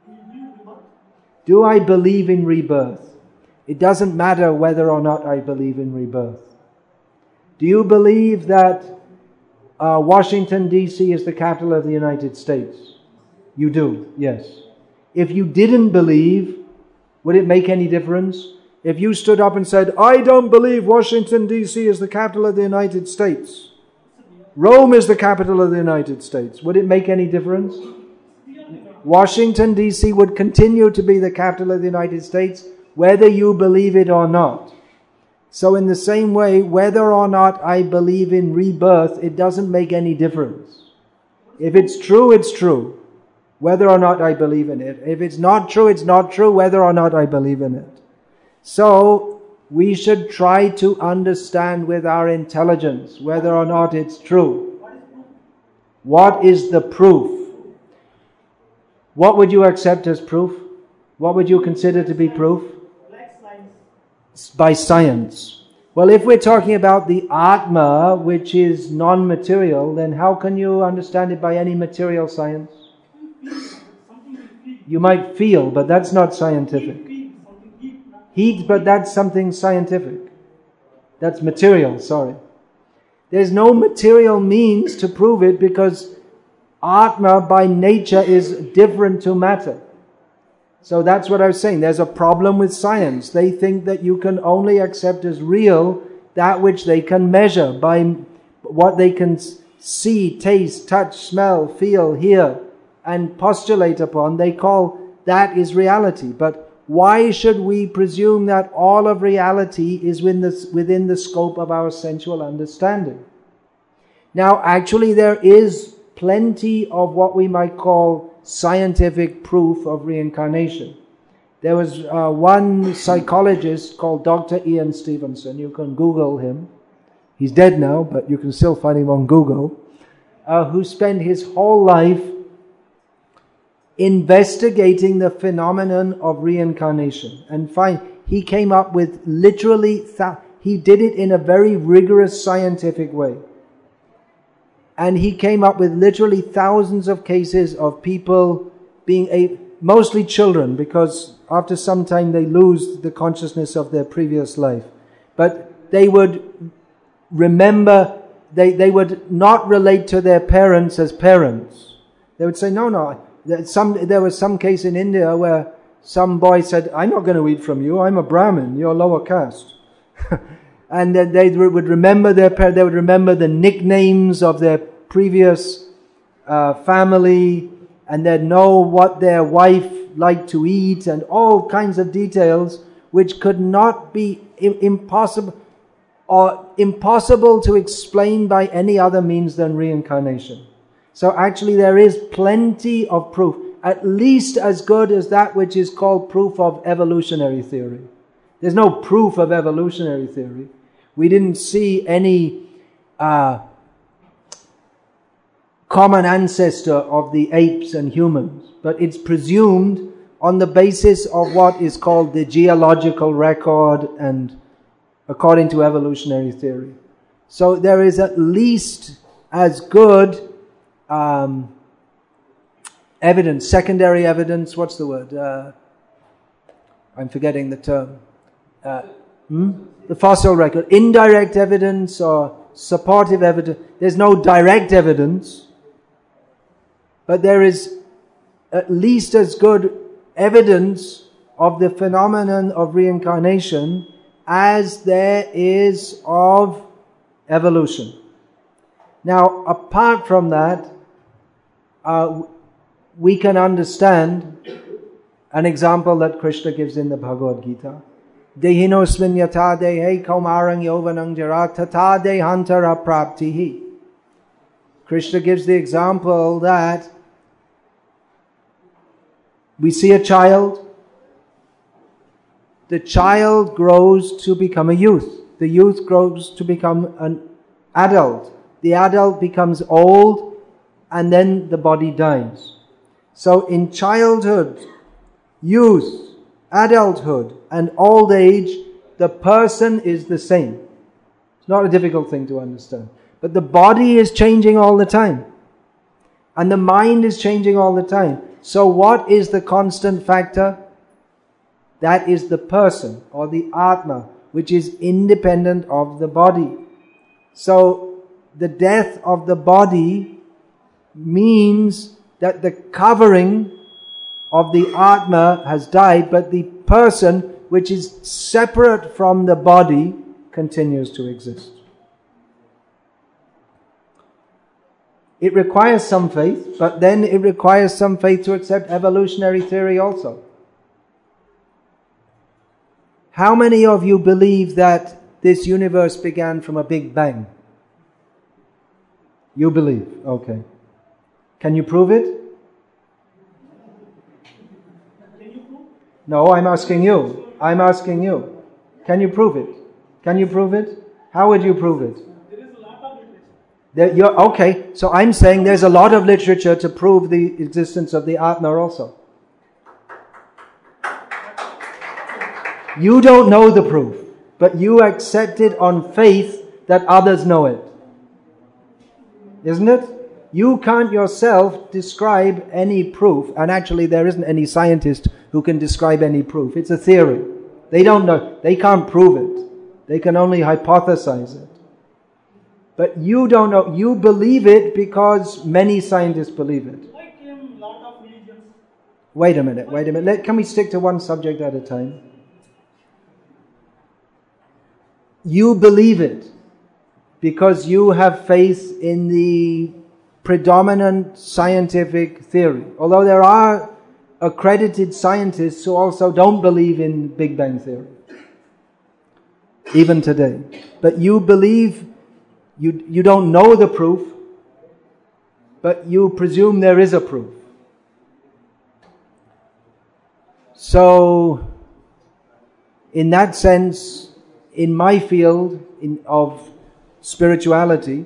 Do I believe in rebirth? It doesn't matter whether or not I believe in rebirth. Do you believe that Washington, D.C. is the capital of the United States? You do, yes. If you didn't believe, would it make any difference? If you stood up and said, I don't believe Washington, D.C. is the capital of the United States. Rome is the capital of the United States. Would it make any difference? Washington, D.C. would continue to be the capital of the United States, whether you believe it or not. So in the same way, whether or not I believe in rebirth, it doesn't make any difference. If it's true, it's true. whether or not I believe in it. If it's not true, it's not true, whether or not I believe in it. So, we should try to understand with our intelligence whether or not it's true. What is the proof? What would you accept as proof? What would you consider to be proof? By science. Well, if we're talking about the Atma, which is non-material, then how can you understand it by any material science? You might feel, but that's not scientific. Heat, but that's something scientific. That's material, sorry. There's no material means to prove it because Atma by nature is different to matter. So that's what I was saying. There's a problem with science. They think that you can only accept as real that which they can measure by what they can see, taste, touch, smell, feel, hear, and postulate upon. They call that is reality. But why should we presume that all of reality is within the scope of our sensual understanding? Now, actually, there is plenty of what we might call scientific proof of reincarnation. There was one psychologist called Dr. Ian Stevenson. You can Google him. He's dead now, but you can still find him on Google. Who spent his whole life investigating the phenomenon of reincarnation. And he came up with literally, he did it in a very rigorous scientific way. And he came up with literally thousands of cases of people being mostly children, because after some time they lose the consciousness of their previous life. But they would remember, they would not relate to their parents as parents. They would say, no. There was some case in India where some boy said, I'm not going to eat from you, I'm a Brahmin, you're lower caste. And then they would remember they would remember the nicknames of their previous family, and they'd know what their wife liked to eat, and all kinds of details which could not be impossible to explain by any other means than reincarnation. So actually there is plenty of proof, at least as good as that which is called proof of evolutionary theory. There's no proof of evolutionary theory. We didn't see any common ancestor of the apes and humans, but it's presumed on the basis of what is called the geological record and according to evolutionary theory. So there is at least as good evidence, secondary evidence, what's the word? I'm forgetting the term. The fossil record. Indirect evidence or supportive evidence. There's no direct evidence, but there is at least as good evidence of the phenomenon of reincarnation as there is of evolution. Now, apart from that, we can understand an example that Krishna gives in the Bhagavad Gita. Dehinosmin yata dehe kaumarang yovanang jara tata dehantara praptihi. Krishna gives the example that we see a child, the child grows to become a youth, the youth grows to become an adult, the adult becomes old, and then the body dies. So in childhood, youth, adulthood, and old age, the person is the same. It's not a difficult thing to understand. But the body is changing all the time. And the mind is changing all the time. So what is the constant factor? That is the person, or the Atma, which is independent of the body. So the death of the body means that the covering of the Atma has died, but the person, which is separate from the body, continues to exist. It requires some faith, but then it requires some faith to accept evolutionary theory also. How many of you believe that this universe began from a big bang? You believe, okay. Can you prove it? No, I'm asking you. I'm asking you. Can you prove it? Can you prove it? How would you prove it? There is a lot of literature. Okay, so I'm saying there's a lot of literature to prove the existence of the Atma also. You don't know the proof, but you accept it on faith that others know it. Isn't it? You can't yourself describe any proof, and actually there isn't any scientist who can describe any proof. It's a theory. They don't know, they can't prove it. They can only hypothesize it. But you don't know, you believe it because many scientists believe it. Why came lot of religions? Wait a minute. Can we stick to one subject at a time? You believe it because you have faith in the predominant scientific theory. Although there are accredited scientists who also don't believe in Big Bang theory, even today. But you believe, you don't know the proof, but you presume there is a proof. So, in that sense, in my field of spirituality,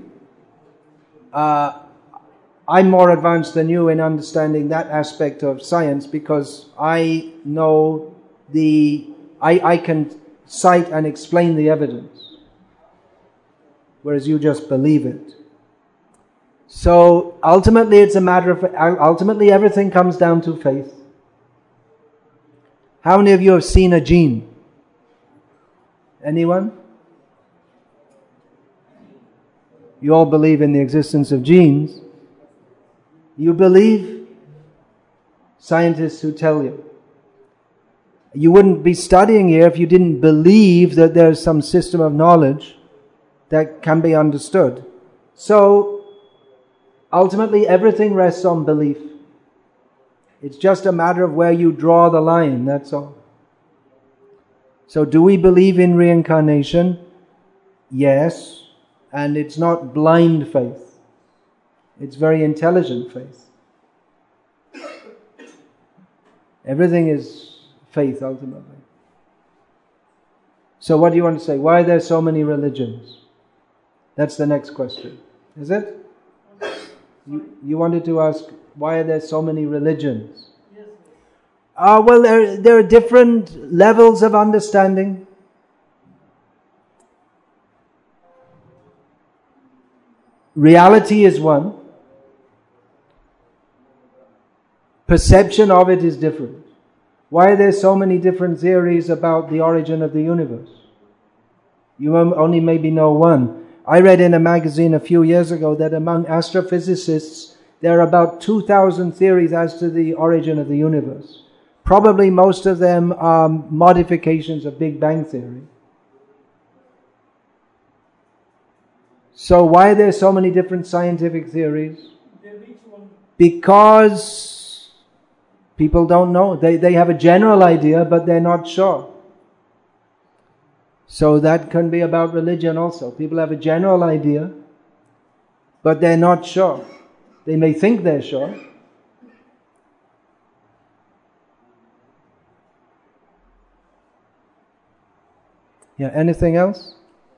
I'm more advanced than you in understanding that aspect of science because I know I can cite and explain the evidence, whereas you just believe it. So ultimately it's a matter of, ultimately everything comes down to faith. How many of you have seen a gene? Anyone? You all believe in the existence of genes. You believe scientists who tell you. You wouldn't be studying here if you didn't believe that there's some system of knowledge that can be understood. So, ultimately everything rests on belief. It's just a matter of where you draw the line, that's all. So do we believe in reincarnation? Yes. And it's not blind faith. It's very intelligent faith. Everything is faith ultimately. So what do you want to say? Why are there so many religions? That's the next question. Is it? You wanted to ask, why are there so many religions? Yes. Well, there are different levels of understanding. Reality is one. Perception of it is different. Why are there so many different theories about the origin of the universe? You only maybe know one. I read in a magazine a few years ago that among astrophysicists there are about 2,000 theories as to the origin of the universe. Probably most of them are modifications of Big Bang theory. So why are there so many different scientific theories? Because people don't know. They have a general idea, but they're not sure. So that can be about religion also. People have a general idea, but they're not sure. They may think they're sure. Yeah, anything else?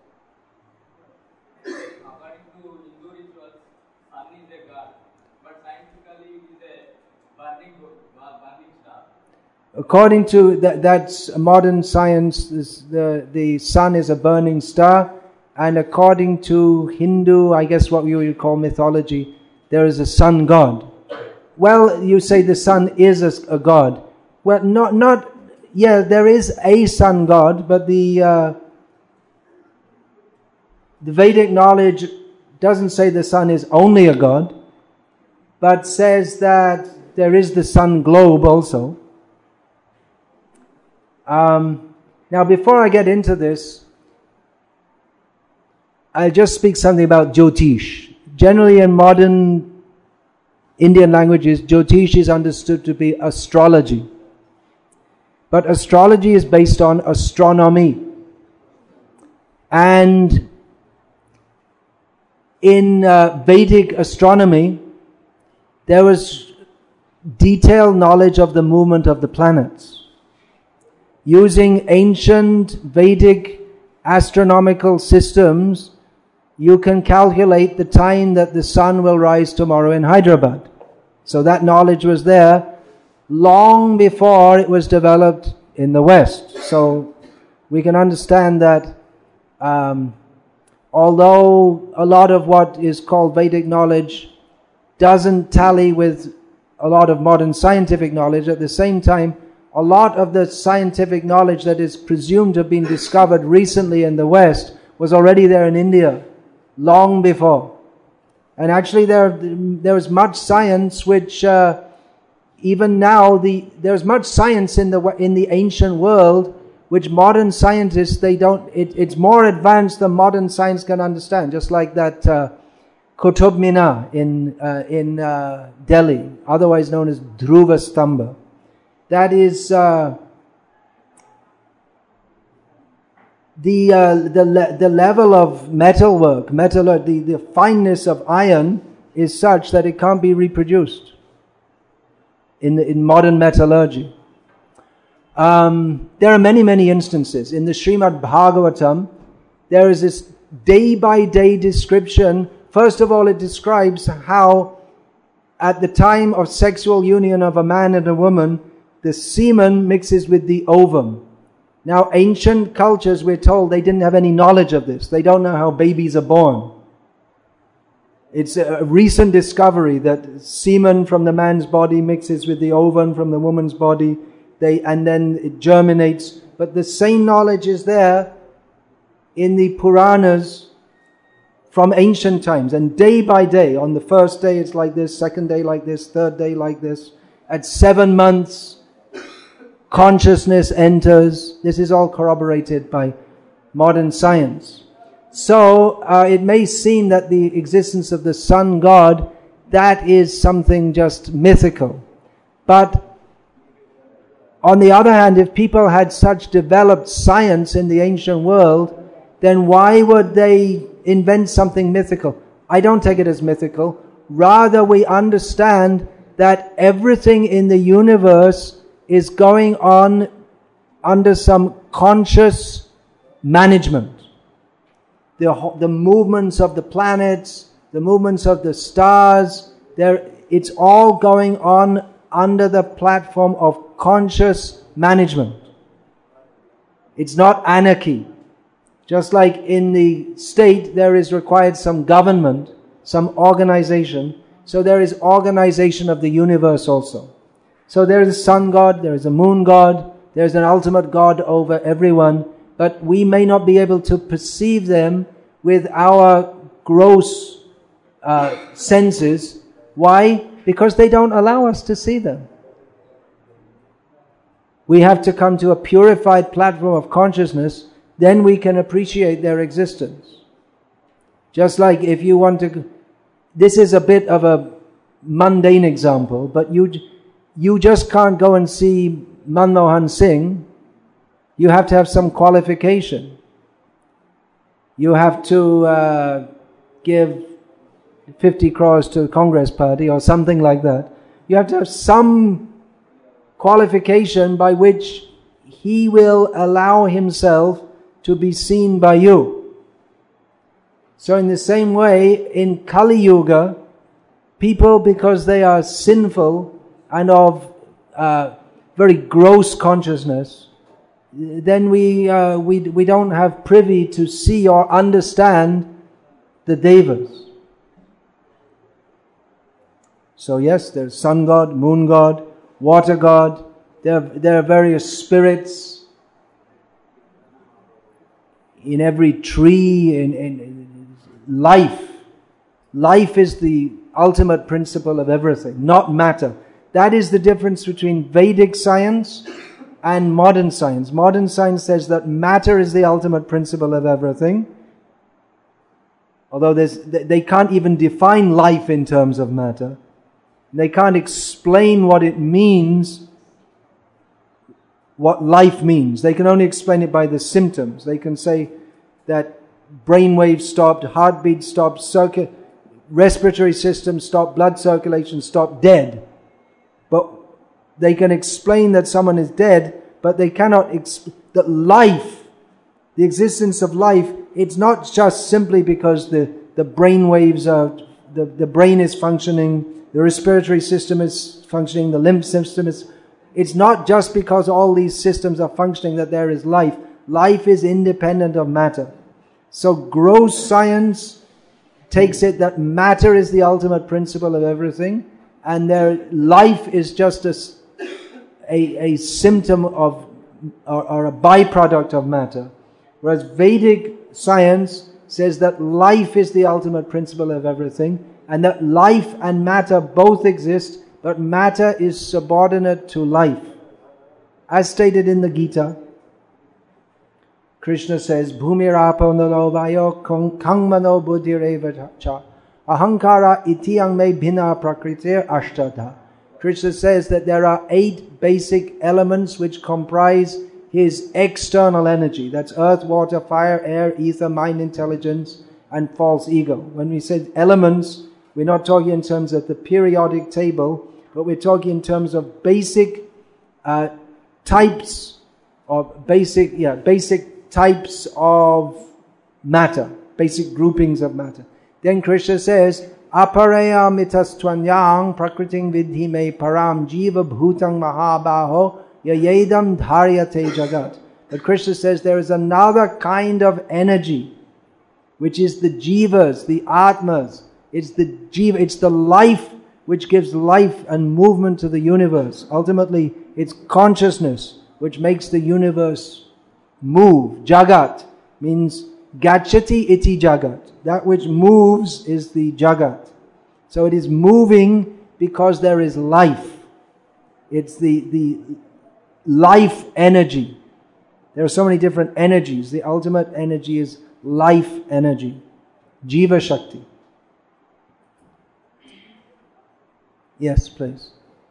According to Hindu rituals, sun is a god, but scientifically it is a burning star. According to that's modern science, the sun is a burning star, and according to Hindu, I guess what you would call mythology, there is a sun god. Well, you say the sun is a god. Well, yeah, there is a sun god, but the Vedic knowledge doesn't say the sun is only a god, but says that there is the sun globe also. Now, before I get into this, I'll just speak something about Jyotish. Generally, in modern Indian languages, Jyotish is understood to be astrology. But astrology is based on astronomy. And in Vedic astronomy, there was detailed knowledge of the movement of the planets. using ancient Vedic astronomical systems, you can calculate the time that the sun will rise tomorrow in Hyderabad. So that knowledge was there long before it was developed in the West. So we can understand that although a lot of what is called Vedic knowledge doesn't tally with a lot of modern scientific knowledge, at the same time, a lot of the scientific knowledge that is presumed to have been discovered recently in the West was already there in India long before. And actually there was much science which even now there's much science in the ancient world which modern scientists, it's more advanced than modern science can understand. Just like that Qutub Minar in Delhi, otherwise known as Dhruva Stamba. That is the level of metalwork, the fineness of iron is such that it can't be reproduced in modern metallurgy. There are many instances. In the Srimad Bhagavatam, there is this day-by-day description. First of all, it describes how at the time of sexual union of a man and a woman, the semen mixes with the ovum. Now, ancient cultures, we're told, they didn't have any knowledge of this. They don't know how babies are born. It's a recent discovery that semen from the man's body mixes with the ovum from the woman's body, and then it germinates. But the same knowledge is there in the Puranas from ancient times. And day by day, on the first day it's like this, second day like this, third day like this. At 7 months, consciousness enters. This is all corroborated by modern science. So it may seem that the existence of the sun god, that is something just mythical. But on the other hand, if people had such developed science in the ancient world, then why would they invent something mythical? I don't take it as mythical. Rather, we understand that everything in the universe is going on under some conscious management. The movements of the planets, the movements of the stars, it's all going on under the platform of conscious management. It's not anarchy. Just like in the state there is required some government, some organization, so there is organization of the universe also. So there is a sun god, there is a moon god, there is an ultimate god over everyone, but we may not be able to perceive them with our gross senses. Why? Because they don't allow us to see them. We have to come to a purified platform of consciousness, then we can appreciate their existence. Just like if you want to, this is a bit of a mundane example, but you just can't go and see Manmohan Singh. You have to have some qualification. You have to give 50 crores to the Congress party or something like that. You have to have some qualification by which he will allow himself to be seen by you. So in the same way, in Kali Yuga, people, because they are sinful and of very gross consciousness, then we don't have privy to see or understand the devas. So yes, there's sun god, moon god, water god. There are various spirits in every tree, in life. Life is the ultimate principle of everything, not matter. That is the difference between Vedic science and modern science. Modern science says that matter is the ultimate principle of everything. Although they can't even define life in terms of matter. They can't explain what it means, what life means. They can only explain it by the symptoms. They can say that brainwaves stopped, heartbeat stopped, respiratory system stopped, blood circulation stopped, dead. But they can explain that someone is dead, but they cannot that life, the existence of life, it's not just simply because the brain waves are, the brain is functioning, the respiratory system is functioning, the lymph system is, it's not just because all these systems are functioning that there is life. Life is independent of matter. So gross science takes it that matter is the ultimate principle of everything, and their life is just a symptom of, or a byproduct of matter. Whereas Vedic science says that life is the ultimate principle of everything, and that life and matter both exist, but matter is subordinate to life. As stated in the Gita, Krishna says, Bhumirapo nalo vayo kangmano buddhireva cha ahankara ityang me bhina prakritir ashtadha. Krishna says that there are 8 basic elements which comprise his external energy. That's earth, water, fire, air, ether, mind, intelligence, and false ego. When we say elements, we're not talking in terms of the periodic table, but we're talking in terms of basic types of basic types of matter, basic groupings of matter. Then Krishna says, Aparaya mitastvanyang prakriting vidhi me param jiva bhutang mahabaho yayedam dharyate jagat. But Krishna says there is another kind of energy, which is the jivas, the atmas. It's the jiva, it's the life which gives life and movement to the universe. Ultimately, it's consciousness which makes the universe move. Jagat means gachati iti jagat. That which moves is the jagat. So it is moving because there is life. It's the life energy. There are so many different energies. The ultimate energy is life energy. Jiva Shakti. Yes, please.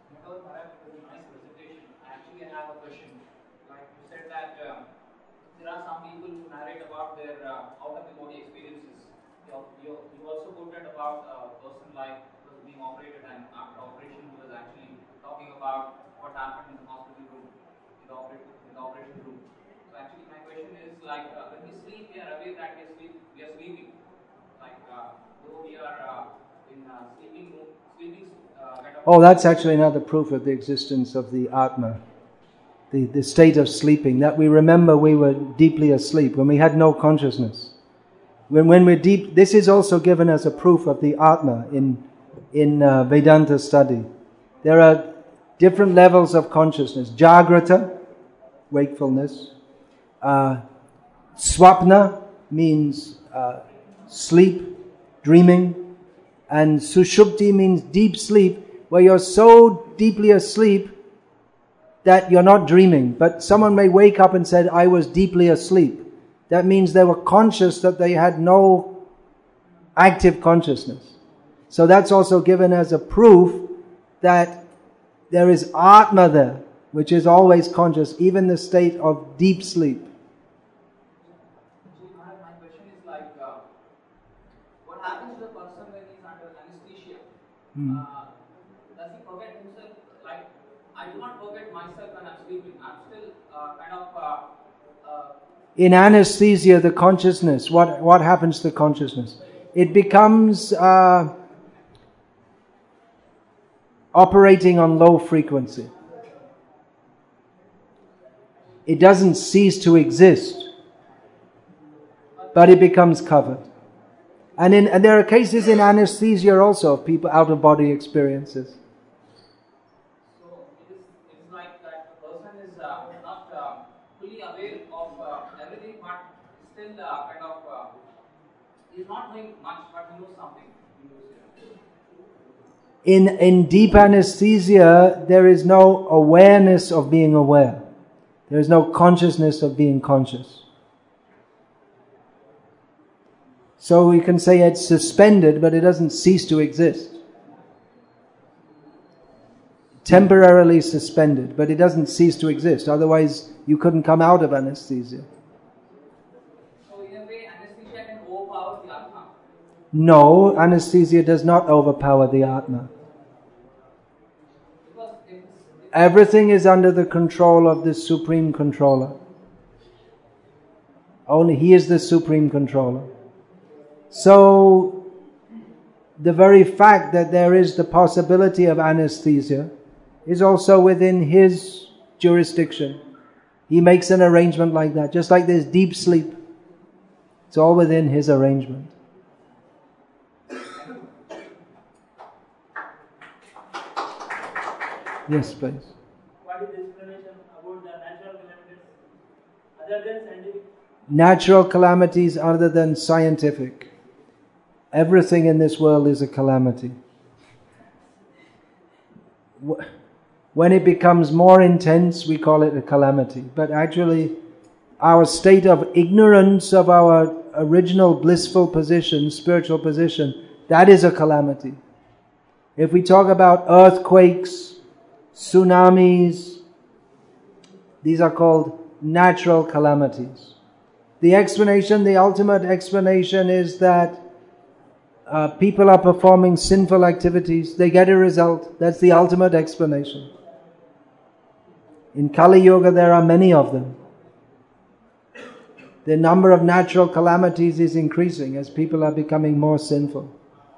Actually, I have a question. Like you said that there are some people who narrate about their out-of-the-body experiences. You also quoted about a person like who was being operated, and after operation he was actually talking about what happened in the hospital room, in the operation room. So actually my question is like when we sleep, we are aware that we are sleeping. Like though we are in sleeping room, Oh, that's actually another proof of the existence of the Atma. The state of sleeping, that we remember we were deeply asleep, when we had no consciousness. When we're deep, this is also given as a proof of the Atma in Vedanta study. There are different levels of consciousness. Jagrata, wakefulness. Swapna means sleep, dreaming. And Sushupti means deep sleep, where you're so deeply asleep that you're not dreaming. But someone may wake up and say, I was deeply asleep. That means they were conscious that they had no active consciousness. So that's also given as a proof that there is Atma there, which is always conscious, even the state of deep sleep. So my question is like, what happens to the person when he's under anesthesia? Does he forget himself? Like, I do not forget myself when I'm sleeping. I'm still in anesthesia, the consciousness, what happens to consciousness? It becomes operating on low frequency. It doesn't cease to exist, but it becomes covered. And there are cases in anesthesia also of people out-of-body experiences. So it's like that the person is not fully aware of everything, but still he's not knowing much, but he knows something. In deep anesthesia, there is no awareness of being aware. There is no consciousness of being conscious. So we can say it's suspended, but it doesn't cease to exist. Temporarily suspended, but it doesn't cease to exist. Otherwise, you couldn't come out of anesthesia. So in a way, anesthesia can overpower the Atma? No, anesthesia does not overpower the Atma. Because if Everything is under the control of the Supreme Controller. Only He is the Supreme Controller. So, the very fact that there is the possibility of anesthesia is also within His jurisdiction. He makes an arrangement like that. Just like there's deep sleep. It's all within His arrangement. Yes, please. What is the explanation about the natural calamities other than scientific? Natural calamities other than scientific. Everything in this world is a calamity. When it becomes more intense, we call it a calamity. But actually, our state of ignorance of our original blissful position, spiritual position, that is a calamity. If we talk about earthquakes, tsunamis, these are called natural calamities. The explanation, the ultimate explanation is that people are performing sinful activities, they get a result. That's the ultimate explanation. In Kali Yuga there are many of them. The number of natural calamities is increasing as people are becoming more sinful.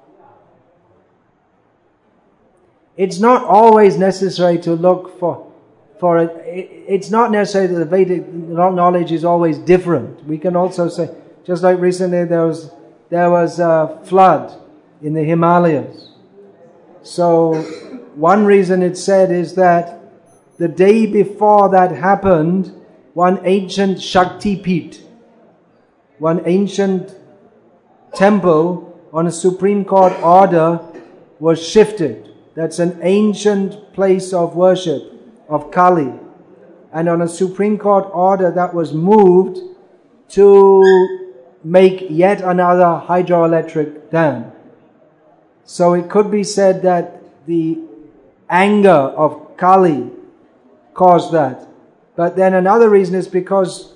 It's not always necessary to look for it. It's not necessary that the Vedic knowledge is always different. We can also say, just like recently there was a flood in the Himalayas. So one reason it's said is that the day before that happened, one ancient Shakti Pit, one ancient temple on a Supreme Court order was shifted. That's an ancient place of worship of Kali. And on a Supreme Court order that was moved to make yet another hydroelectric dam. So it could be said that the anger of Kali caused that. But then another reason is because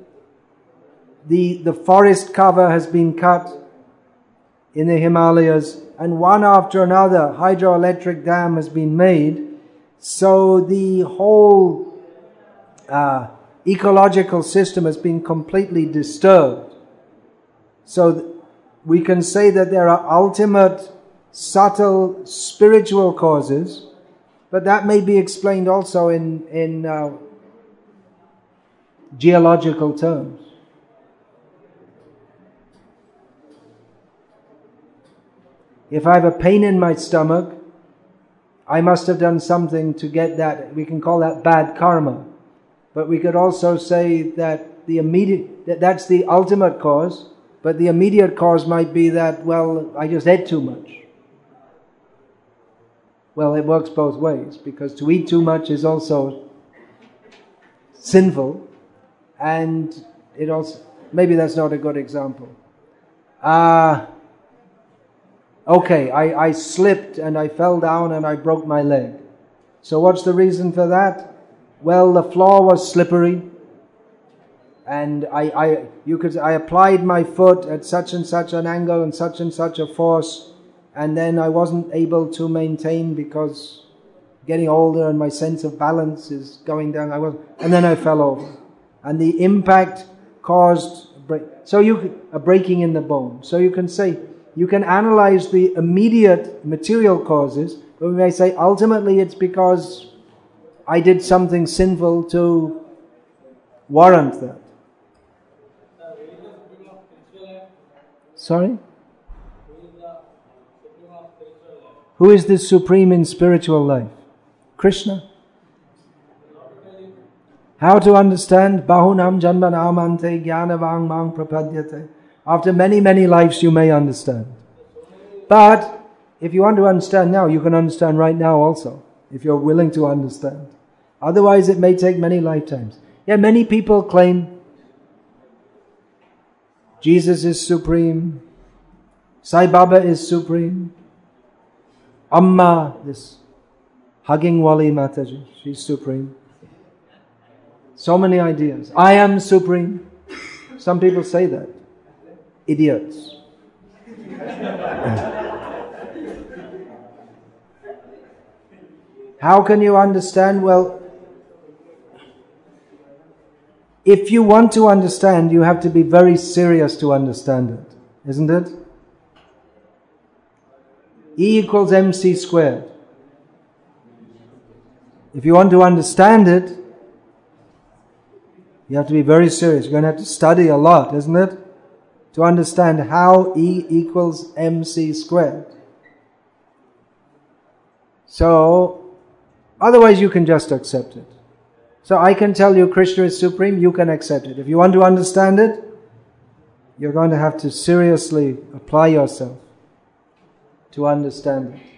the forest cover has been cut in the Himalayas, and one after another hydroelectric dam has been made. So the whole ecological system has been completely disturbed. So we can say that there are ultimate, subtle, spiritual causes, but that may be explained also in geological terms. If I have a pain in my stomach, I must have done something to get that. We can call that bad karma. But we could also say that that's the ultimate cause, but the immediate cause might be that, well, I just ate too much. Well, it works both ways, because to eat too much is also sinful, and it also, maybe that's not a good example. Okay, I slipped and I fell down and I broke my leg. So what's the reason for that? Well, the floor was slippery, and I applied my foot at such and such an angle and such a force, and then I wasn't able to maintain because getting older and my sense of balance is going down. And then I fell over, and the impact caused a breaking in the bone. So you can say, you can analyze the immediate material causes, but we may say ultimately it's because I did something sinful to warrant that. Sorry? Who is the supreme in spiritual life? Krishna. How to understand? Bahunam janmanamante jnanavang mang prapadyate. After many, many lives you may understand. But if you want to understand now, you can understand right now also, if you're willing to understand. Otherwise it may take many lifetimes. Yeah, many people claim Jesus is supreme, Sai Baba is supreme, Amma, this hugging Wali Mataji, she's supreme. So many ideas. I am supreme. Some people say that. Idiots. How can you understand? Well, if you want to understand, you have to be very serious to understand it, isn't it? E equals mc squared. If you want to understand it, you have to be very serious. You're going to have to study a lot, isn't it? To understand how E equals mc squared. So, otherwise you can just accept it. So I can tell you Krishna is supreme, you can accept it. If you want to understand it, you're going to have to seriously apply yourself to understand it.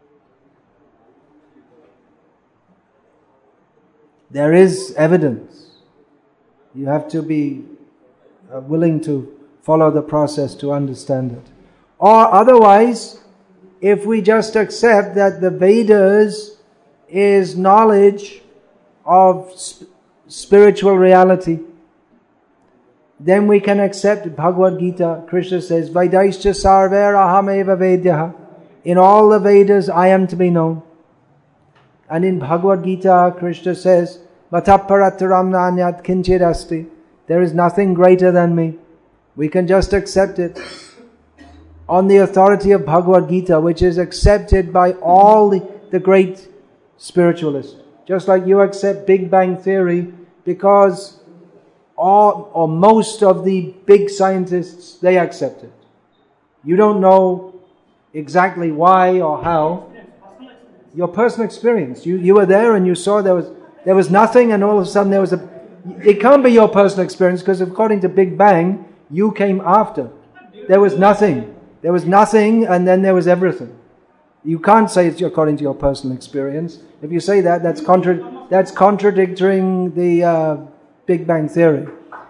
There is evidence. You have to be willing to follow the process to understand it. Or otherwise, if we just accept that the Vedas is knowledge of spiritual reality, then we can accept Bhagavad Gita. Krishna says, Vedaischa sarver aham eva vedyaha. In all the Vedas, I am to be known. And in Bhagavad Gita, Krishna says, Matapparataram nanyat kinchid asti. There is nothing greater than me. We can just accept it on the authority of Bhagavad Gita, which is accepted by all the great spiritualists. Just like you accept Big Bang Theory because all or most of the big scientists, they accept it. You don't know exactly why or how. Your personal experience. You were there and you saw there was nothing, and all of a sudden there was a... It can't be your personal experience because according to Big Bang, you came after. There was nothing. There was nothing and then there was everything. You can't say it's according to your personal experience. If you say that, that's contradicting the Big Bang Theory.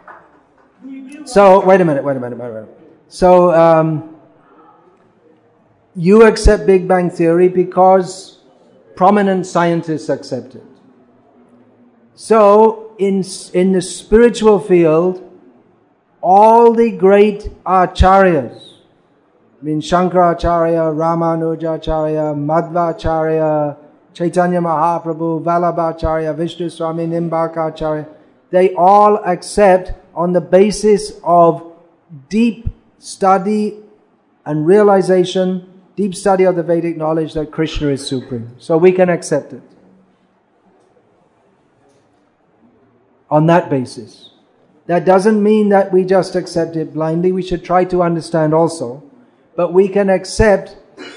So, wait a minute. So, you accept Big Bang Theory because prominent scientists accept it. So, in the spiritual field, all the great acharyas, Shankaracharya, Ramanujacharya, Madhvacharya, Chaitanya Mahaprabhu, Vallabhacharya, Vishnu Swami, Nimbakacharya, they all accept on the basis of deep study and realization, deep study of the Vedic knowledge that Krishna is supreme. So we can accept it on that basis. That doesn't mean that we just accept it blindly. We should try to understand also. But we can accept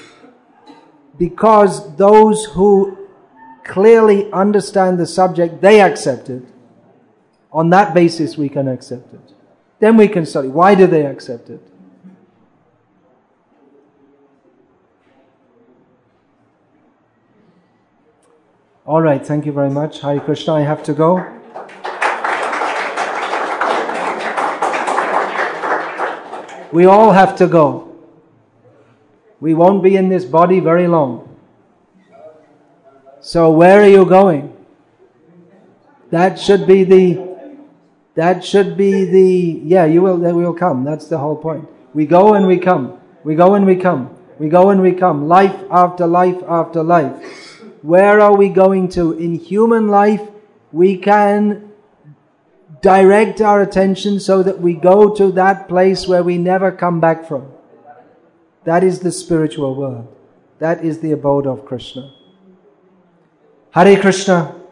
because those who clearly understand the subject, they accept it. On that basis we can accept it. Then we can study. Why do they accept it? Alright, thank you very much. Hare Krishna, I have to go. We all have to go. We won't be in this body very long. So where are you going? That should be yeah, you will come. That's the whole point. We go and we come. We go and we come. We go and we come. Life after life after life. Where are we going to? In human life, we can direct our attention so that we go to that place where we never come back from. That is the spiritual world. That is the abode of Krishna. Hare Krishna.